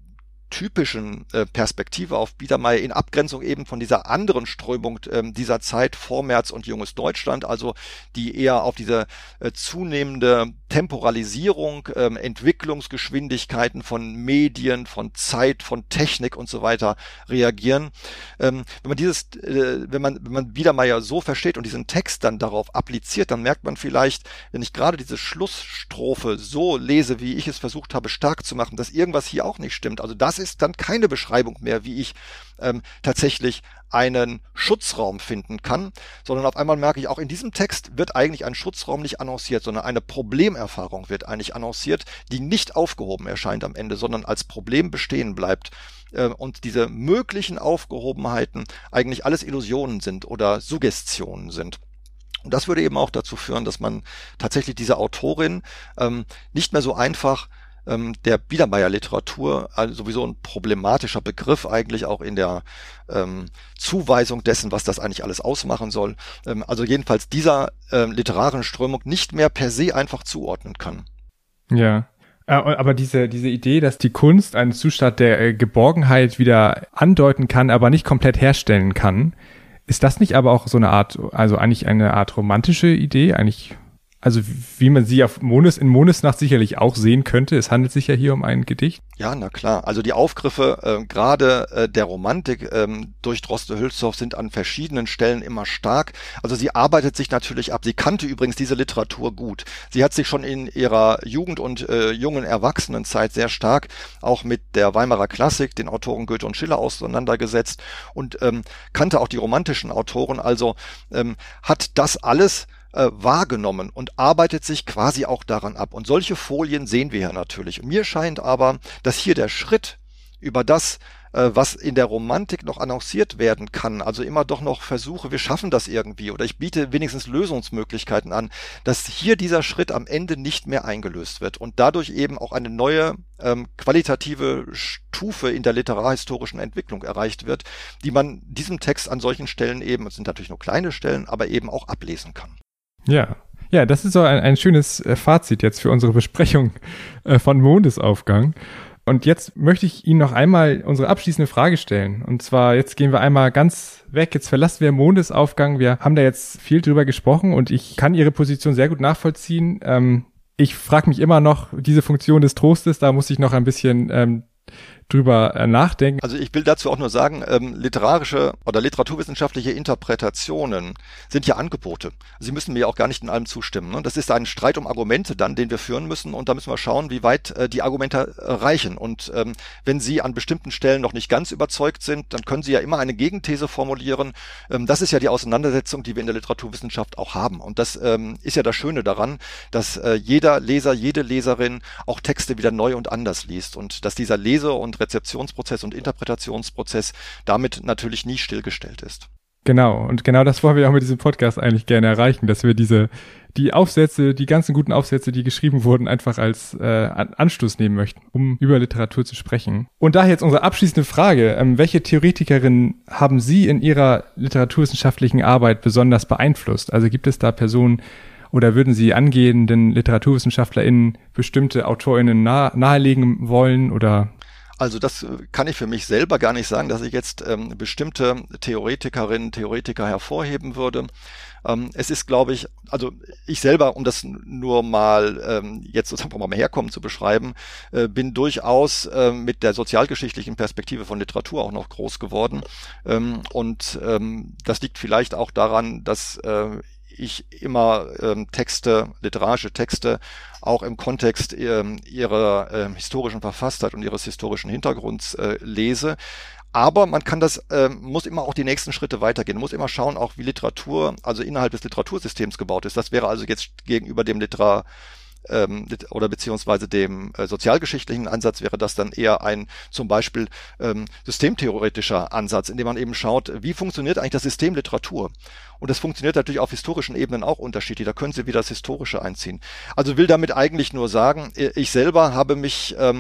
typischen äh, Perspektive auf Biedermeier in Abgrenzung eben von dieser anderen Strömung ähm, dieser Zeit, Vormärz und junges Deutschland, also die eher auf diese äh, zunehmende Temporalisierung, ähm, Entwicklungsgeschwindigkeiten von Medien, von Zeit, von Technik und so weiter reagieren. Ähm, wenn man dieses, äh, wenn man, wenn man Biedermeier so versteht und diesen Text dann darauf appliziert, dann merkt man vielleicht, wenn ich gerade diese Schlussstrophe so lese, wie ich es versucht habe, stark zu machen, dass irgendwas hier auch nicht stimmt. Also das ist dann keine Beschreibung mehr, wie ich ähm, tatsächlich einen Schutzraum finden kann, sondern auf einmal merke ich, auch in diesem Text wird eigentlich ein Schutzraum nicht annonciert, sondern eine Problemerfahrung wird eigentlich annonciert, die nicht aufgehoben erscheint am Ende, sondern als Problem bestehen bleibt. Äh, und diese möglichen Aufgehobenheiten eigentlich alles Illusionen sind oder Suggestionen sind. Und das würde eben auch dazu führen, dass man tatsächlich diese Autorin ähm, nicht mehr so einfach ähm, der Biedermeier-Literatur, also sowieso ein problematischer Begriff eigentlich auch in der ähm, Zuweisung dessen, was das eigentlich alles ausmachen soll, ähm, also jedenfalls dieser ähm, literarischen Strömung nicht mehr per se einfach zuordnen kann. Ja. Aber diese, diese Idee, dass die Kunst einen Zustand der Geborgenheit wieder andeuten kann, aber nicht komplett herstellen kann, ist das nicht aber auch so eine Art, also eigentlich eine Art romantische Idee, eigentlich, also wie man sie auf Mondes, in Mondesnacht sicherlich auch sehen könnte? Es handelt sich ja hier um ein Gedicht. Ja, na klar. Also die Aufgriffe äh, gerade äh, der Romantik ähm, durch Droste-Hülshoff sind an verschiedenen Stellen immer stark. Also sie arbeitet sich natürlich ab. Sie kannte übrigens diese Literatur gut. Sie hat sich schon in ihrer Jugend- und äh, jungen Erwachsenenzeit sehr stark auch mit der Weimarer Klassik, den Autoren Goethe und Schiller auseinandergesetzt und ähm, kannte auch die romantischen Autoren. Also ähm, hat das alles Äh, wahrgenommen und arbeitet sich quasi auch daran ab. Und solche Folien sehen wir hier natürlich. Mir scheint aber, dass hier der Schritt über das, äh, was in der Romantik noch annonciert werden kann, also immer doch noch Versuche, wir schaffen das irgendwie oder ich biete wenigstens Lösungsmöglichkeiten an, dass hier dieser Schritt am Ende nicht mehr eingelöst wird und dadurch eben auch eine neue ähm, qualitative Stufe in der literarhistorischen Entwicklung erreicht wird, die man diesem Text an solchen Stellen eben, es sind natürlich nur kleine Stellen, aber eben auch ablesen kann. Ja, ja, das ist so ein, ein schönes äh, Fazit jetzt für unsere Besprechung äh, von Mondesaufgang. Und jetzt möchte ich Ihnen noch einmal unsere abschließende Frage stellen. Und zwar, jetzt gehen wir einmal ganz weg, jetzt verlassen wir Mondesaufgang. Wir haben da jetzt viel drüber gesprochen und ich kann Ihre Position sehr gut nachvollziehen. Ähm, ich frage mich immer noch, diese Funktion des Trostes, da muss ich noch ein bisschen ähm, drüber äh, nachdenken. Also ich will dazu auch nur sagen, ähm, literarische oder literaturwissenschaftliche Interpretationen sind ja Angebote. Sie müssen mir auch gar nicht in allem zustimmen. Ne? Das ist ein Streit um Argumente dann, den wir führen müssen und da müssen wir schauen, wie weit äh, die Argumente äh, reichen. Und ähm, wenn Sie an bestimmten Stellen noch nicht ganz überzeugt sind, dann können Sie ja immer eine Gegenthese formulieren. Ähm, das ist ja die Auseinandersetzung, die wir in der Literaturwissenschaft auch haben. Und das ähm, ist ja das Schöne daran, dass äh, jeder Leser, jede Leserin auch Texte wieder neu und anders liest und dass dieser Lese- und Rezeptionsprozess und Interpretationsprozess damit natürlich nie stillgestellt ist. Genau, und genau das wollen wir auch mit diesem Podcast eigentlich gerne erreichen, dass wir diese, die Aufsätze, die ganzen guten Aufsätze, die geschrieben wurden, einfach als äh, Anstoß nehmen möchten, um über Literatur zu sprechen. Und daher jetzt unsere abschließende Frage, ähm, welche Theoretikerin haben Sie in Ihrer literaturwissenschaftlichen Arbeit besonders beeinflusst? Also gibt es da Personen, oder würden Sie angehenden LiteraturwissenschaftlerInnen bestimmte AutorInnen nah, nahelegen wollen oder? Also das kann ich für mich selber gar nicht sagen, dass ich jetzt ähm, bestimmte Theoretikerinnen, Theoretiker hervorheben würde. Ähm, es ist, glaube ich, also ich selber, um das nur mal ähm, jetzt sozusagen mal herkommen zu beschreiben, äh, bin durchaus äh, mit der sozialgeschichtlichen Perspektive von Literatur auch noch groß geworden. Ähm, und ähm, das liegt vielleicht auch daran, dass äh, ich immer ähm, Texte, literarische Texte auch im Kontext ähm, ihrer ähm, historischen Verfasstheit und ihres historischen Hintergrunds äh, lese. Aber man kann das, äh, muss immer auch die nächsten Schritte weitergehen. Man muss immer schauen, auch wie Literatur, also innerhalb des Literatursystems gebaut ist. Das wäre also jetzt gegenüber dem Literar ähm, oder beziehungsweise dem äh, sozialgeschichtlichen Ansatz wäre das dann eher ein zum Beispiel ähm, systemtheoretischer Ansatz, indem man eben schaut, wie funktioniert eigentlich das System Literatur? Und das funktioniert natürlich auf historischen Ebenen auch unterschiedlich. Da können Sie wieder das Historische einziehen. Also will damit eigentlich nur sagen, ich selber habe mich ähm,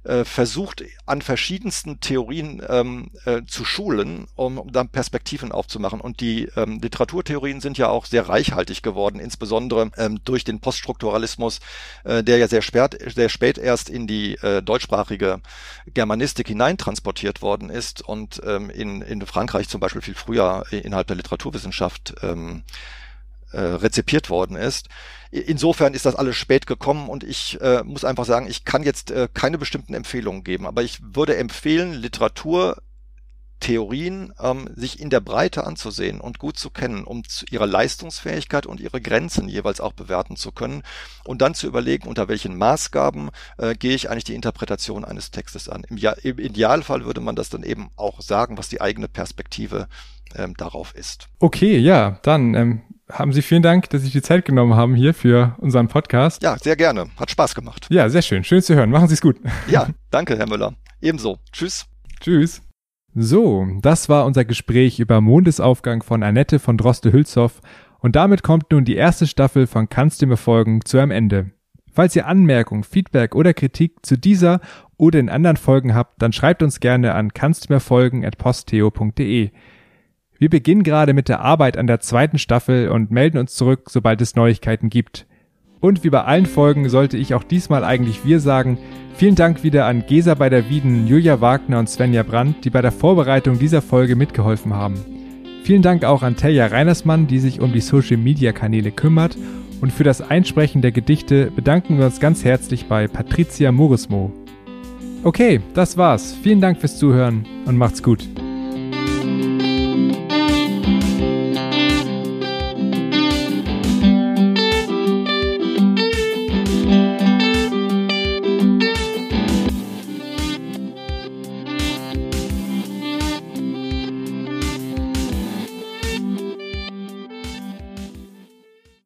äh, versucht, an verschiedensten Theorien ähm, äh, zu schulen, um, um dann Perspektiven aufzumachen. Und die ähm, Literaturtheorien sind ja auch sehr reichhaltig geworden, insbesondere ähm, durch den Poststrukturalismus, äh, der ja sehr spät, sehr spät erst in die äh, deutschsprachige Germanistik hineintransportiert worden ist und ähm, in, in Frankreich zum Beispiel viel früher innerhalb der Literaturwissenschaft ähm, äh, rezipiert worden ist. Insofern ist das alles spät gekommen und ich äh, muss einfach sagen, ich kann jetzt äh, keine bestimmten Empfehlungen geben, aber ich würde empfehlen, Literaturtheorien ähm, sich in der Breite anzusehen und gut zu kennen, um zu ihre Leistungsfähigkeit und ihre Grenzen jeweils auch bewerten zu können und dann zu überlegen, unter welchen Maßgaben äh, gehe ich eigentlich die Interpretation eines Textes an. Im, ja, im Idealfall würde man das dann eben auch sagen, was die eigene Perspektive ähm, darauf ist. Okay, ja, dann ähm, haben Sie vielen Dank, dass Sie sich die Zeit genommen haben hier für unseren Podcast. Ja, sehr gerne. Hat Spaß gemacht. Ja, sehr schön. Schön zu hören. Machen Sie es gut. Ja, danke, Herr Müller. Ebenso. Tschüss. Tschüss. So, das war unser Gespräch über Mondesaufgang von Annette von Droste-Hülshoff und damit kommt nun die erste Staffel von Kannst du mir folgen zu einem Ende. Falls ihr Anmerkungen, Feedback oder Kritik zu dieser oder in anderen Folgen habt, dann schreibt uns gerne an kannstdumirfolgen at posteo punkt de. Wir beginnen gerade mit der Arbeit an der zweiten Staffel und melden uns zurück, sobald es Neuigkeiten gibt. Und wie bei allen Folgen sollte ich auch diesmal eigentlich wir sagen, vielen Dank wieder an Gesa bei der Wieden, Julia Wagner und Svenja Brandt, die bei der Vorbereitung dieser Folge mitgeholfen haben. Vielen Dank auch an Telja Reinersmann, die sich um die Social-Media-Kanäle kümmert. Und für das Einsprechen der Gedichte bedanken wir uns ganz herzlich bei Patricia Morismo. Okay, das war's. Vielen Dank fürs Zuhören und macht's gut.